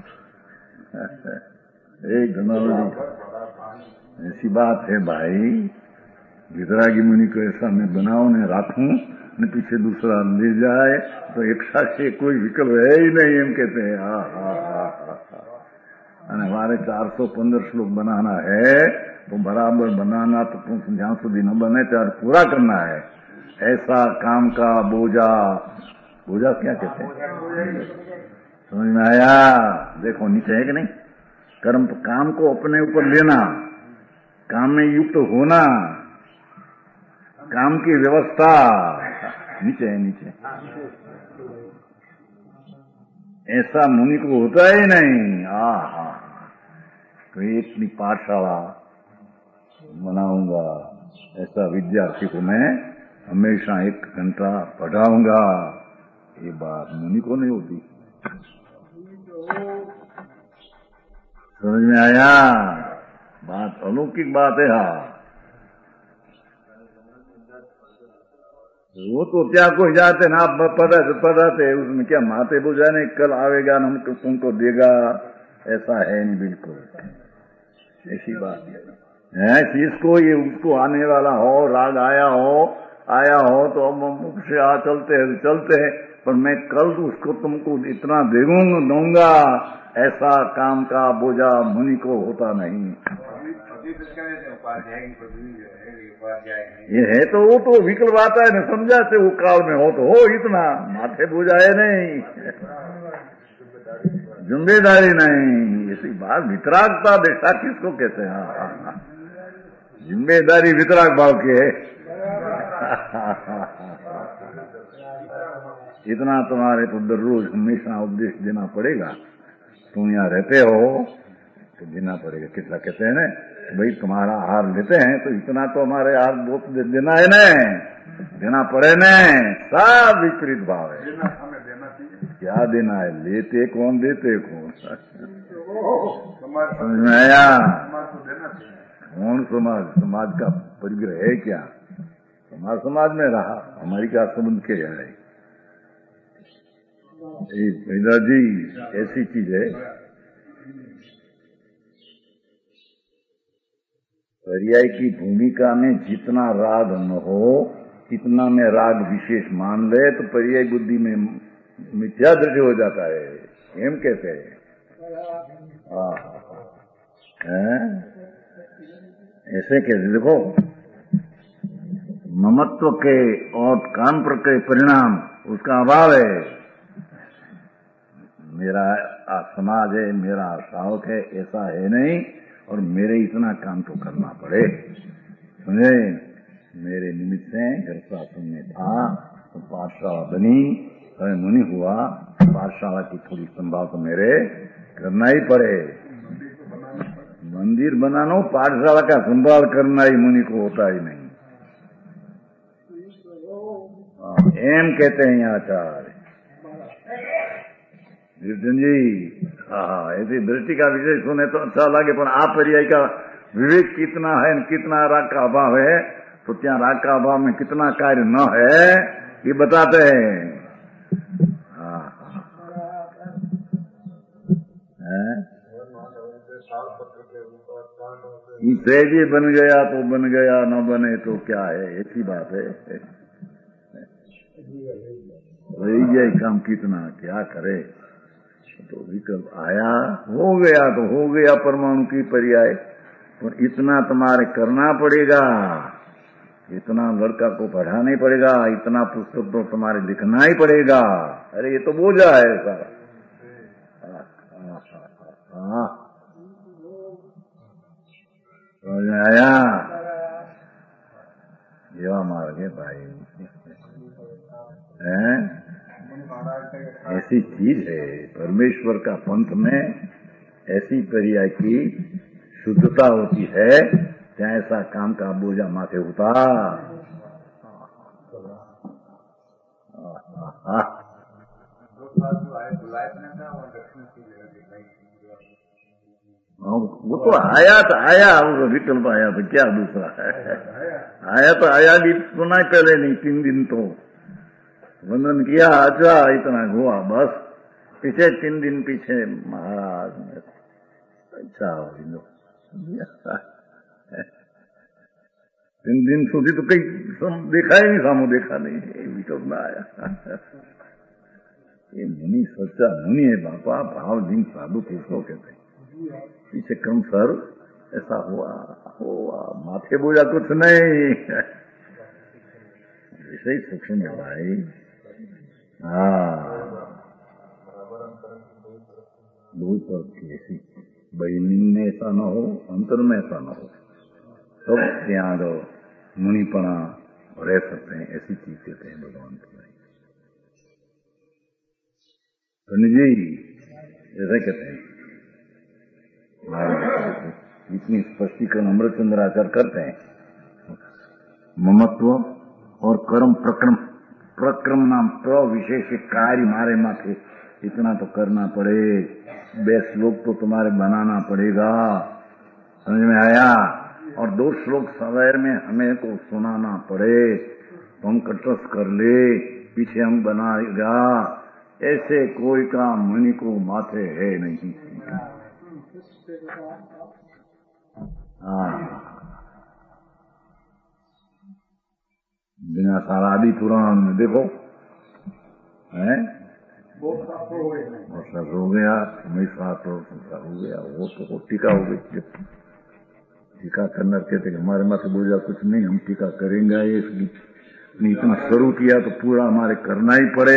एक धनौरी ऐसी बात है भाई। वितरागी मुनि को ऐसा मैं बनाऊ ने राखू ने पीछे दूसरा ले जाए तो एक साथ कोई विकल्प है ही नहीं एम कहते हैं। हाँ हाँ हाँ हाँ हमारे चार सौ पंद्रह श्लोक बनाना है तो बराबर बनाना तो जहां સુધી न बने त्यार पूरा करना है। ऐसा काम का बोझा बोझा क्या कहते हैं समझ में आया। देखो नीचे है कि नहीं कर्म काम को अपने ऊपर लेना काम में युक्त होना काम की व्यवस्था नीचे है नीचे ऐसा मुनि को होता ही नहीं। हाँ हाँ तो इतनी पाठशाला बनाऊंगा ऐसा विद्यार्थी को मैं हमेशा एक घंटा पढ़ाऊंगा ये बात मुनि को नहीं होती। समझ में आया। बात अलौकिक बात है। हाँ वो तो क्या कोई जाते ना आप पढ़ाते पढ़ाते उसमें क्या माथे बुझाने कल आवेगा ना हमको तुमको देगा ऐसा है नहीं बिल्कुल ऐसी बात है। किसको ये उसको आने वाला हो राग आया हो आया हो तो हम मुख से आ चलते हैं चलते हैं पर मैं कल उसको तुमको इतना देऊंगा दूंगा ऐसा काम का बोझा मुनि को होता नहीं। ये है तो वो तो विकल्प आता है ना समझाते वो काल में हो तो हो इतना माथे बुझाए नहीं जिम्मेदारी नहीं ऐसी बात वितरागता देखा किसको कहते हैं। हाँ हाँ जिम्मेदारी वितराग भाव की है। इतना तुम्हारे को दररोज हमेशा उपदेश देना पड़ेगा। तुम यहाँ रहते हो तो देना पड़ेगा। कितना कहते हैं ना भाई तुम्हारा आहार लेते हैं तो इतना तो हमारे आहार बहुत देना है न देना पड़े न सब विपरीत भाव है। क्या देना है लेते कौन देते कौन समझ में आया। कौन समाज समाज का परिग्रह है क्या हमारा समाज में रहा हमारी क्या संबंध के है। जी ऐसी चीज है। पर्याय की भूमिका में जितना राग न हो, इतना में राग विशेष मान ले तो पर्याय बुद्धि में मिथ्या दृष्टि हो जाता है। एम कहते हैं। ऐसे कैसे? देखो, ममत्व के और कानपुर के परिणाम उसका अभाव है। मेरा समाज है, मेरा साहब है, ऐसा है नहीं। और मेरे इतना काम तो करना पड़े, समझे? मेरे निमित्त से घर शासन में था तो पाठशाला बनी, तो मुनि हुआ, पाठशाला की थोड़ी संभाल तो मेरे करना ही पड़े। मंदिर बनाना, पाठशाला का संभाल करना ही मुनि को होता ही नहीं। एम कहते हैं यहाँ आचार्य कीर्तन जी। हाँ, ऐसी दृष्टि का विषय सुने तो अच्छा लगे, पर आप पर्याय का विवेक कितना है, कितना राग का अभाव है, तो क्या राग का अभाव में कितना कार्य न है, ये बताते हैं। हाँ, सहजी बन गया तो बन गया, न बने तो क्या है, ऐसी बात है। वही यही काम कितना क्या करे, तो विकल्प आया, हो गया तो हो गया परमाणु की पर्याय। और इतना तुम्हारे करना पड़ेगा, इतना लड़का को पढ़ाना ही पड़ेगा, इतना पुस्तक तो तुम्हारे लिखना ही पड़ेगा। अरे ये तो बोझा है सारा। हाँ, समझ में आया? ये मार गए भाई हैं? ऐसी चीज है परमेश्वर का पंथ में, ऐसी पर्याय की शुद्धता होती है, क्या ऐसा काम का बोझा माथे उतार। वो तो आया तो आया, वो विकल्प आया तो क्या दूसरा है। आया तो आया, गीत सुना पहले नहीं, तीन दिन तो वंदन किया, अच्छा इतना हुआ बस। पीछे तीन दिन पीछे महाराज अच्छा हो, तीन दिन સુધી तो कई देखा ही नहीं, सामू देखा नहीं, विकल्प में आया। ये मुनि सच्चा मुनि है बापा, भाव दिन साधु पुरुषों कहते हैं। पीछे कम सर ऐसा हुआ हुआ, माथे बोझा कुछ नहीं, ऐसे ही सूक्ष्म है भाई। हाँ, दो पर कैसी बहिनी में ऐसा न हो, अंतर में ऐसा न हो, सब तो यहाँ दो मुनिपना रह सकते हैं, ऐसी चीज कहते हैं भगवान को। जी ऐसा कहते हैं, इतनी स्पष्टीकरण अमृतचंद्र आचार्य करते हैं। ममत्व और कर्म प्रक्रम, प्रक्रम नाम प्रविशेष कार्य मारे माथे इतना तो करना पड़े, बे श्लोक तो तुम्हारे बनाना पड़ेगा, समझ में आया? और दो श्लोक सवेर में हमें को सुनाना पड़े, तो हम कटस कर ले, पीछे हम बनाएगा, ऐसे कोई काम मुनि को माथे है नहीं। हाँ, बिना सारा आदि पुराण में देखो है, वर्षा हो गया, हमेशा तो संसार हो गया, वो तो टीका हो गई। टीका करना कहते हमारे माथे बोझा कुछ नहीं, हम टीका करेंगे, इसकी इतना शुरू किया तो पूरा हमारे करना ही पड़े।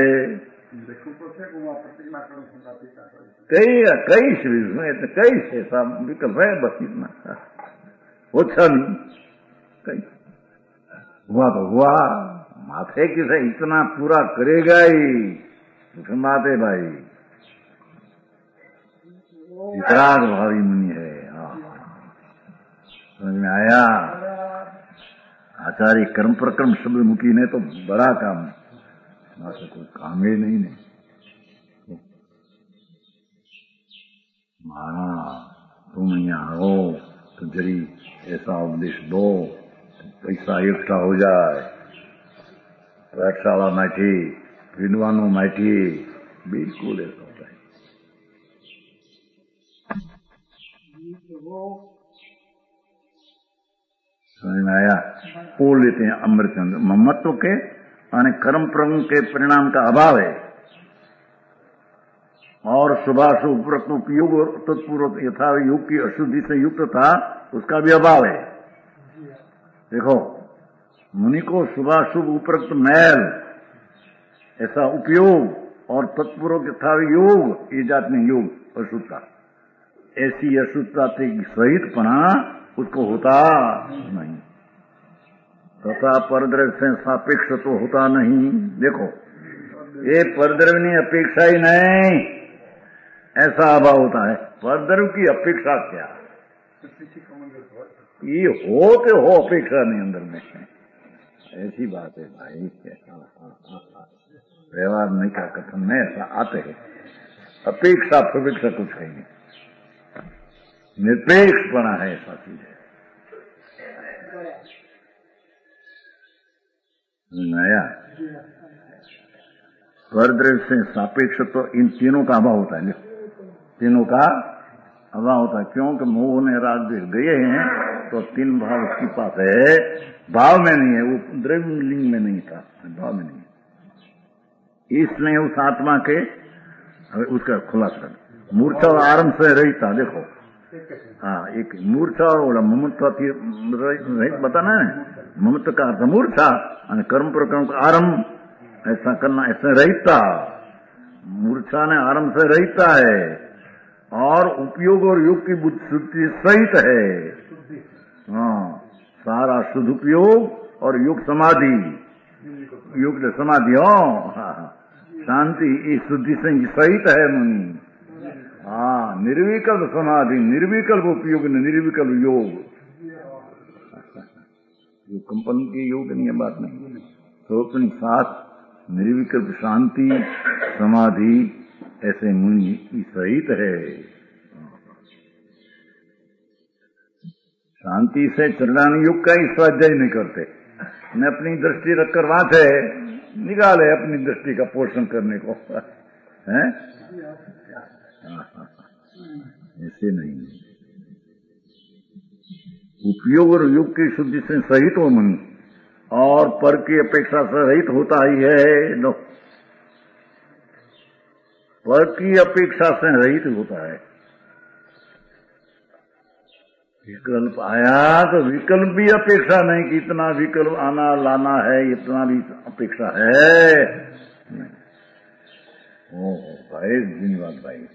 कई कई श्री कई ऐसा विकल्प है, बस इतना अच्छा नहीं, कई हुआ तो हुआ, माथे किसे इतना पूरा करेगा ही माते भाई, वितराग भावी मुनि है। हाँ, समझ में आया? आचार्य कर्म प्रक्रम शब्द मुखी ने तो बड़ा काम, माथे कोई काम ही नहीं ने। हाँ, तुम यहाँ हो तो जरी ऐसा उपदेश दो, पैसा इकट्ठा हो जाए, पाठशाला बैठी, विद्वानों बैठी, बिल्कुल ऐसा होता है। समझ में आया? पोल लेते हैं अमृत चंद्र ममत्व के यानी कर्म प्रगम के परिणाम का अभाव है, और शुभाशुभ उपरक्त उपयोग और तत्पूर्व यथा योग की अशुद्धि से युक्त था उसका भी अभाव है। देखो, मुनि को शुभाशुभ उपरक्त मैल ऐसा उपयोग और तत्पूर्व यथा योग ये जात में योग अशुद्धता, ऐसी अशुद्धता से सहितपना उसको होता नहीं, तथा परद्रव्य से सापेक्ष तो होता नहीं। देखो, ये परद्रव्य अपेक्षा ही नहीं, ऐसा अभाव होता है। परद्रव्य की अपेक्षा क्या, ये हो तो हो, अपेक्षा नहीं अंदर में, ऐसी बात है भाई। व्यवहार नहीं का कथन में ऐसा आते हैं, अपेक्षा प्रपेक्षा कुछ है नहीं, निरपेक्षपना है, ऐसा चीज है। नया परद्रव्य से सापेक्ष तो इन तीनों का अभाव होता है, तीनों का अभाव होता है, क्योंकि मोह ने राग देख गए हैं तो तीन भाव उसके पास है, भाव में नहीं है, वो द्रव्य लिंग में नहीं था, भाव में नहीं है। इसलिए उस आत्मा के उसका खुलासा मूर्छा और आरंभ से रहित था। देखो, हाँ, एक मूर्छा और ममत्व रहित बताना है, ममत्व का अर्थ मूर्छा, कर्म प्रकरण का आरंभ ऐसा करना, ऐसे रहिता, मूर्छा ने आरंभ से रहिता है, और उपयोग और योग की बुद्धि सहित है। हाँ, सारा शुद्ध उपयोग और योग समाधि, योग समाधि हो, शांति इस शुद्धि से सहित है मुनि। हाँ, निर्विकल्प समाधि, निर्विकल्प उपयोग, निर्विकल्प योग, जो कंपन के योग नहीं है, बात नहीं। तो अपनी साथ निर्विकल्प शांति समाधि ऐसे मुनि की सहित है। शांति से चरणान युग का ही स्वाध्याय नहीं करते, मैं अपनी दृष्टि रखकर वहां से निकाले अपनी दृष्टि का पोषण करने को, है ऐसे नहीं। उपयोग और युग की शुद्धि से सहित हो मन, और पर की अपेक्षा से रहित होता ही है। नो, पर की अपेक्षा से रहित होता है। विकल्प आया तो विकल्प भी अपेक्षा नहीं कि इतना विकल्प आना लाना है, इतना भी अपेक्षा है नहीं। ओ भाई, धन्यवाद भाई,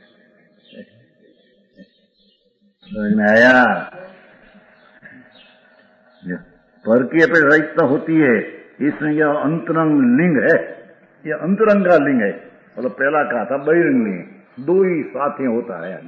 समझ में आया? पर की अपेक्षा रहित होती है, इसमें यह अंतरंग लिंग है, यह अंतरंग का लिंग है। मतलब पहला कहा था बहिरंग लिंग, दो ही साथ ही होता है।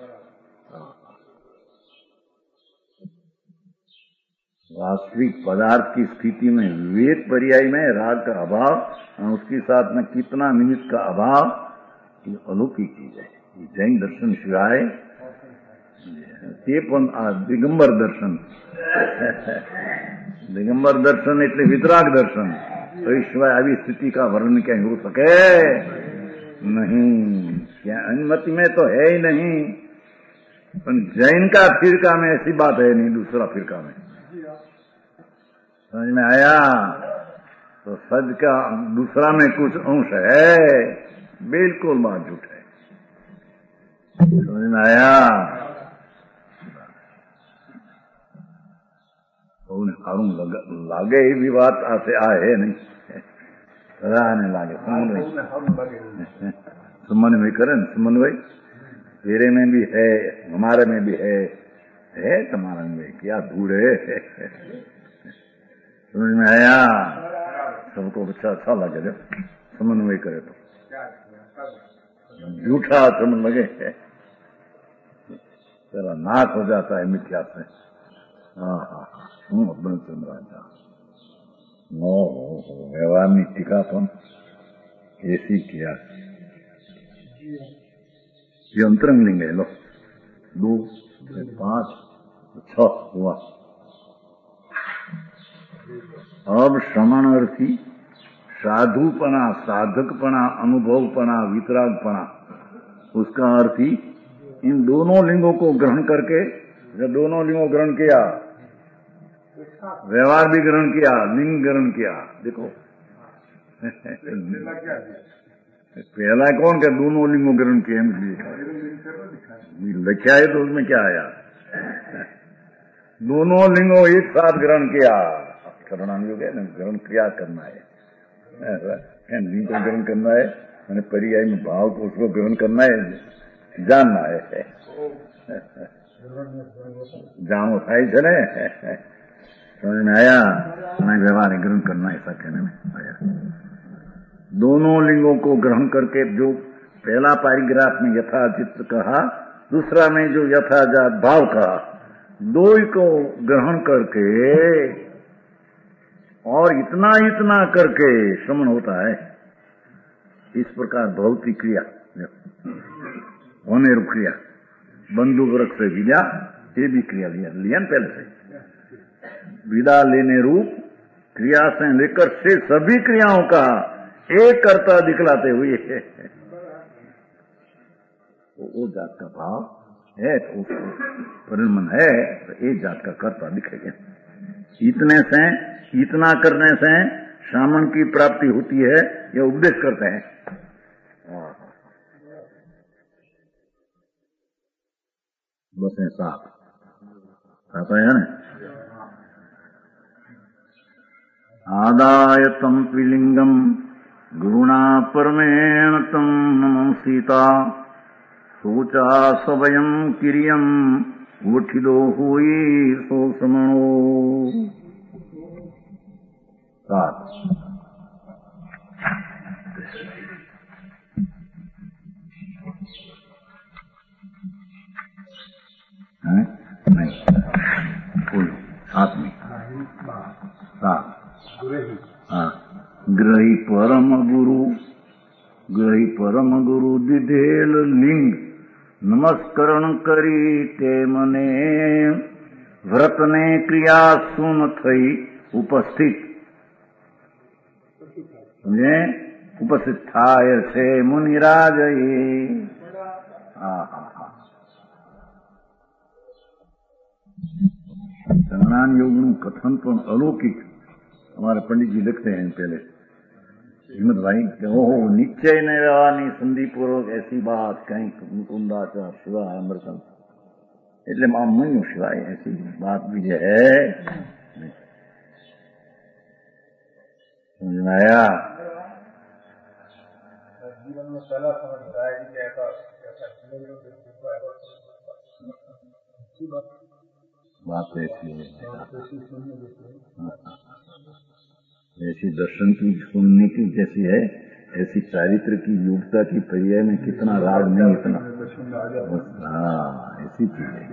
वास्तविक पदार्थ की स्थिति में विवेक पर्याय में राग का अभाव, उसके साथ में कितना निमित्त का अभाव, ये अलौकिक चीज है। जैन दर्शन शिवाय दिगंबर दर्शन दिगंबर दर्शन એટલે વિતરાગ दर्शन, तो शिवाय अभी स्थिति का वर्णन क्या हो सके नहीं, क्या अनुमति में तो है ही नहीं। पर जैन का फिरका में ऐसी बात है नहीं, दूसरा फिरका में, समझ में आया? तो सज का दूसरा में कुछ अंश है, बिल्कुल बात झूठ है, समझ में आया? सारू लागे ही भी बात आसे आए नहीं, रहने लागे समन्वय समन्वय करें, समन्वय तेरे में भी है, हमारे में भी है, है तुम्हारे में क्या दूर है, समझ में आया? सबको अच्छा अच्छा लगे जब समन्वय करे, तो झूठा समझ लगे तेरा नाक हो जाता है मिथ्या से। हाँ हाँ, हूँ अपने चंद्राजा नो हो व्यवहार में टीका पण ऐसी किया। ये अंतरंग लिंग है, लो दो पांच छ हुआ। अब श्रवणार्थी साधुपना, साधकपना, अनुभवपना, वितरागपना, उसका अर्थी इन दोनों लिंगों को ग्रहण करके, जब दोनों लिंगों ग्रहण किया व्यवहार भी ग्रहण किया, लिंग ग्रहण किया। देखो पहला कौन क्या दोनों लिंगों ग्रहण किए लिखा है, तो उसमें क्या आया? दोनों लिंगों एक साथ ग्रहण किया। करणान योग है ना, ग्रहण क्रिया करना है, लिंग को ग्रहण करना है, मैंने पर्याय में भाव को उसको ग्रहण करना है, जानना है। जानो थाई चले समझ में आया? मैं व्यवहार ग्रहण करना ऐसा कहने में आया। दोनों लिंगों को ग्रहण करके जो पहला पैराग्राफ में यथाचित कहा, दूसरा में जो यथाजात भाव कहा, दो ही को ग्रहण करके और इतना इतना करके श्रमण होता है। इस प्रकार भौतिक क्रिया होने रूप क्रिया, बंधु वर्ग से विदा, ये भी क्रिया लिया लिया पहले से। विदा लेने रूप क्रिया से लेकर से सभी क्रियाओं का एक कर्ता दिखलाते हुए वो जात का भाव है, तो परिणमन है, तो एक जात का कर्ता दिखेगा। इतने से इतना करने से शामन की प्राप्ति होती है, यह उपदेश करते हैं। बस है साफ आता है ना। आदाय तम त्रिलिंगम गुरुणा परमेण तम नमो सीता सोचा सवयं किरियम उठिदो हुई सो समणो। सात है नहीं फुल सात में सात हाँ। ग्रही परम गुरु ग्रही परम गुरु दिधेल लिंग नमस्करण करी ते मने व्रत ने क्रिया सुन थई उपस्थित समझे उपस्थित थाय से मुनिराज शरणान योग कथन तो अलौकिक हमारे पंडित जी लिखते हैं पहले हिम्मत भाई कि ओहो निश्चय ने रहવાની संधि पूर्वक ऐसी बात कहीं मुकुंदाचार शिवाय अमृतम એટલે માં મન્યું शिवाय ऐसी बात भी जो है समझ में आया। जीवन में पहला समझ आया कि ऐसा बात ऐसी है, ऐसी दर्शन की सुनने की जैसी है, ऐसी चारित्र की योग्यता की पर्याय में कितना राग नहीं, इतना हाँ ऐसी चीज है।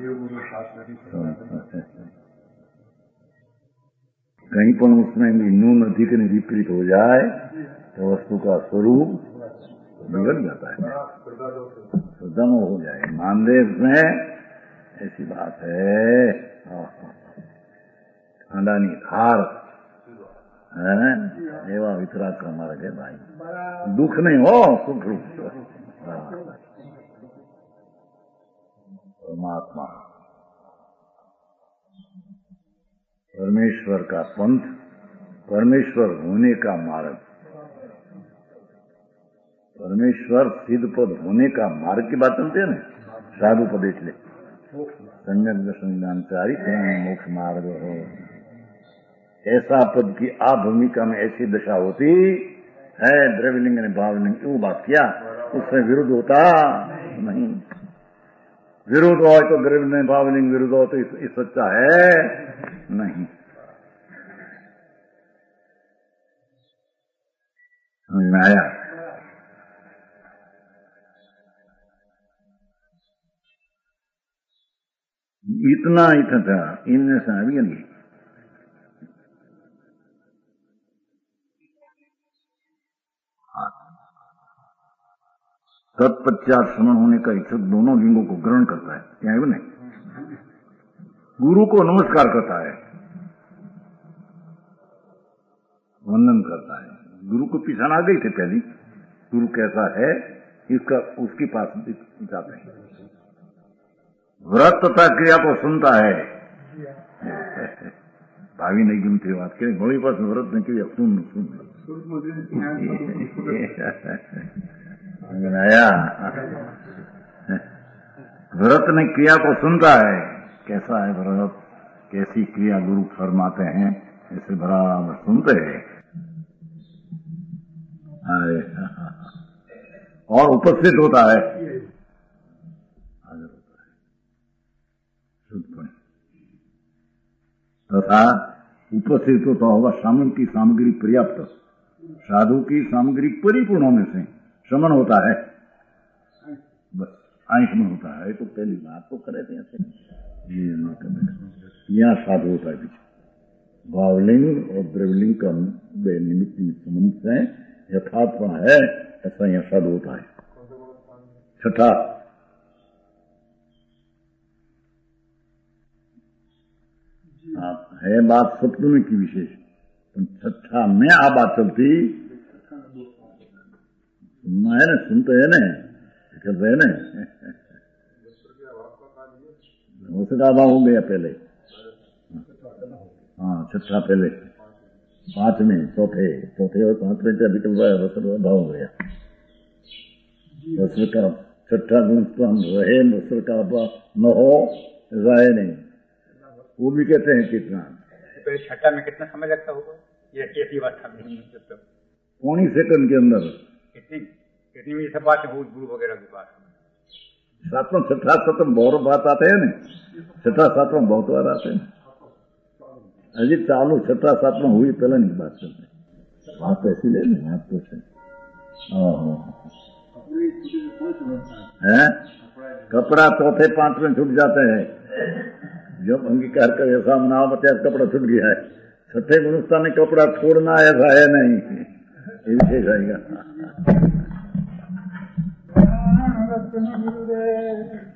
कहीं पर उसमें भी न्यून अधिक ने विपरीत हो जाए तो वस्तु का स्वरूप बिगड़ जाता है, दम हो जाए। नामदेव में ऐसी बात है, खानदानी धार है एवं वितराग का मार्ग है भाई, दुख नहीं हो सुख रूप परमात्मा परमेश्वर का पंथ, परमेश्वर होने का मार्ग, परमेश्वर सिद्ध पद होने का मार्ग की बात चलते है ना। साधु पदेश ले सम्यक दर्शन ज्ञानचारी मोक्ष मार्ग हो, ऐसा पद की आ भूमिका में ऐसी दशा होती है। द्रव्यलिंग ने भावलिंग क्यों बात किया, उससे विरुद्ध होता नहीं। विरुद्ध हो तो द्रव्य ने भावलिंग विरुद्ध हो तो इस सच्चा है नहीं। समझ में आया। इतना इतना था इनमें से अभी नहीं। तत्पश्चात श्रवण होने का इच्छुक दोनों लिंगों को ग्रहण करता है, क्या है नहीं। गुरु को नमस्कार करता है, वंदन करता है। गुरु को पहचान आ गई थे पहली, गुरु कैसा है इसका उसके पास जाते हैं। व्रत तथा क्रिया को सुनता है, ભાવી નહીં ગમતી વાત કે ઘણી પાસે વ્રત ને કેવી શું શું आया व्रत ने क्रिया को सुनता है, कैसा है व्रत, कैसी क्रिया गुरु फरमाते हैं, ऐसे बराबर सुनते हैं। अरे और उपस्थित होता है, हाजिर होता है शुद्धपणे तथा उपस्थित होता होगा। श्रमण की सामग्री पर्याप्त, साधु की सामग्री परिपूर्ण होने से श्रमण होता है, बस आंख में होता है। तो पहली बात तो करे थे ऐसे ये न करने, यहाँ साधु होता है पीछे। भावलिंग और द्रवलिंग का निमित्त संबंध से यथार्थपण है, ऐसा यहाँ साधु होता है। छठा है बात सप्तमी की विशेष, छठा में आ बात चलती सुनना है ना, सुनते है ना, करते है ना। उसका भाव हो गया पहले, हाँ छठा पहले, पांचवें चौथे चौथे और पांचवें का विकल्प वस्त्र भाव हो गया। वस्त्र का छठा गुण रहे, वस्त्र का न हो रहे नहीं, वो भी कहते हैं कितना। तो छठा में कितना समय लगता होगा ये कैसी बात था? पौनी सेकंड के अंदर कितनी कितनी भी सब बात हो, गुरु वगैरह की बात। सातवां छठा सतम बहुत बात आते हैं ना, छठा सातवां बहुत बार आते हैं। अजी चालू छठा सातवां हुई पहले नहीं बात चलते, बात ऐसी ले ली बात तो है। कपड़ा चौथे पांचवें छूट जाते हैं, जब अंगीकार कर ऐसा मनाओ बच्चा कपड़ा छूट गया है। छठे गुणस्था ने कपड़ा छोड़ना ऐसा है नहीं, ये विशेष आएगा।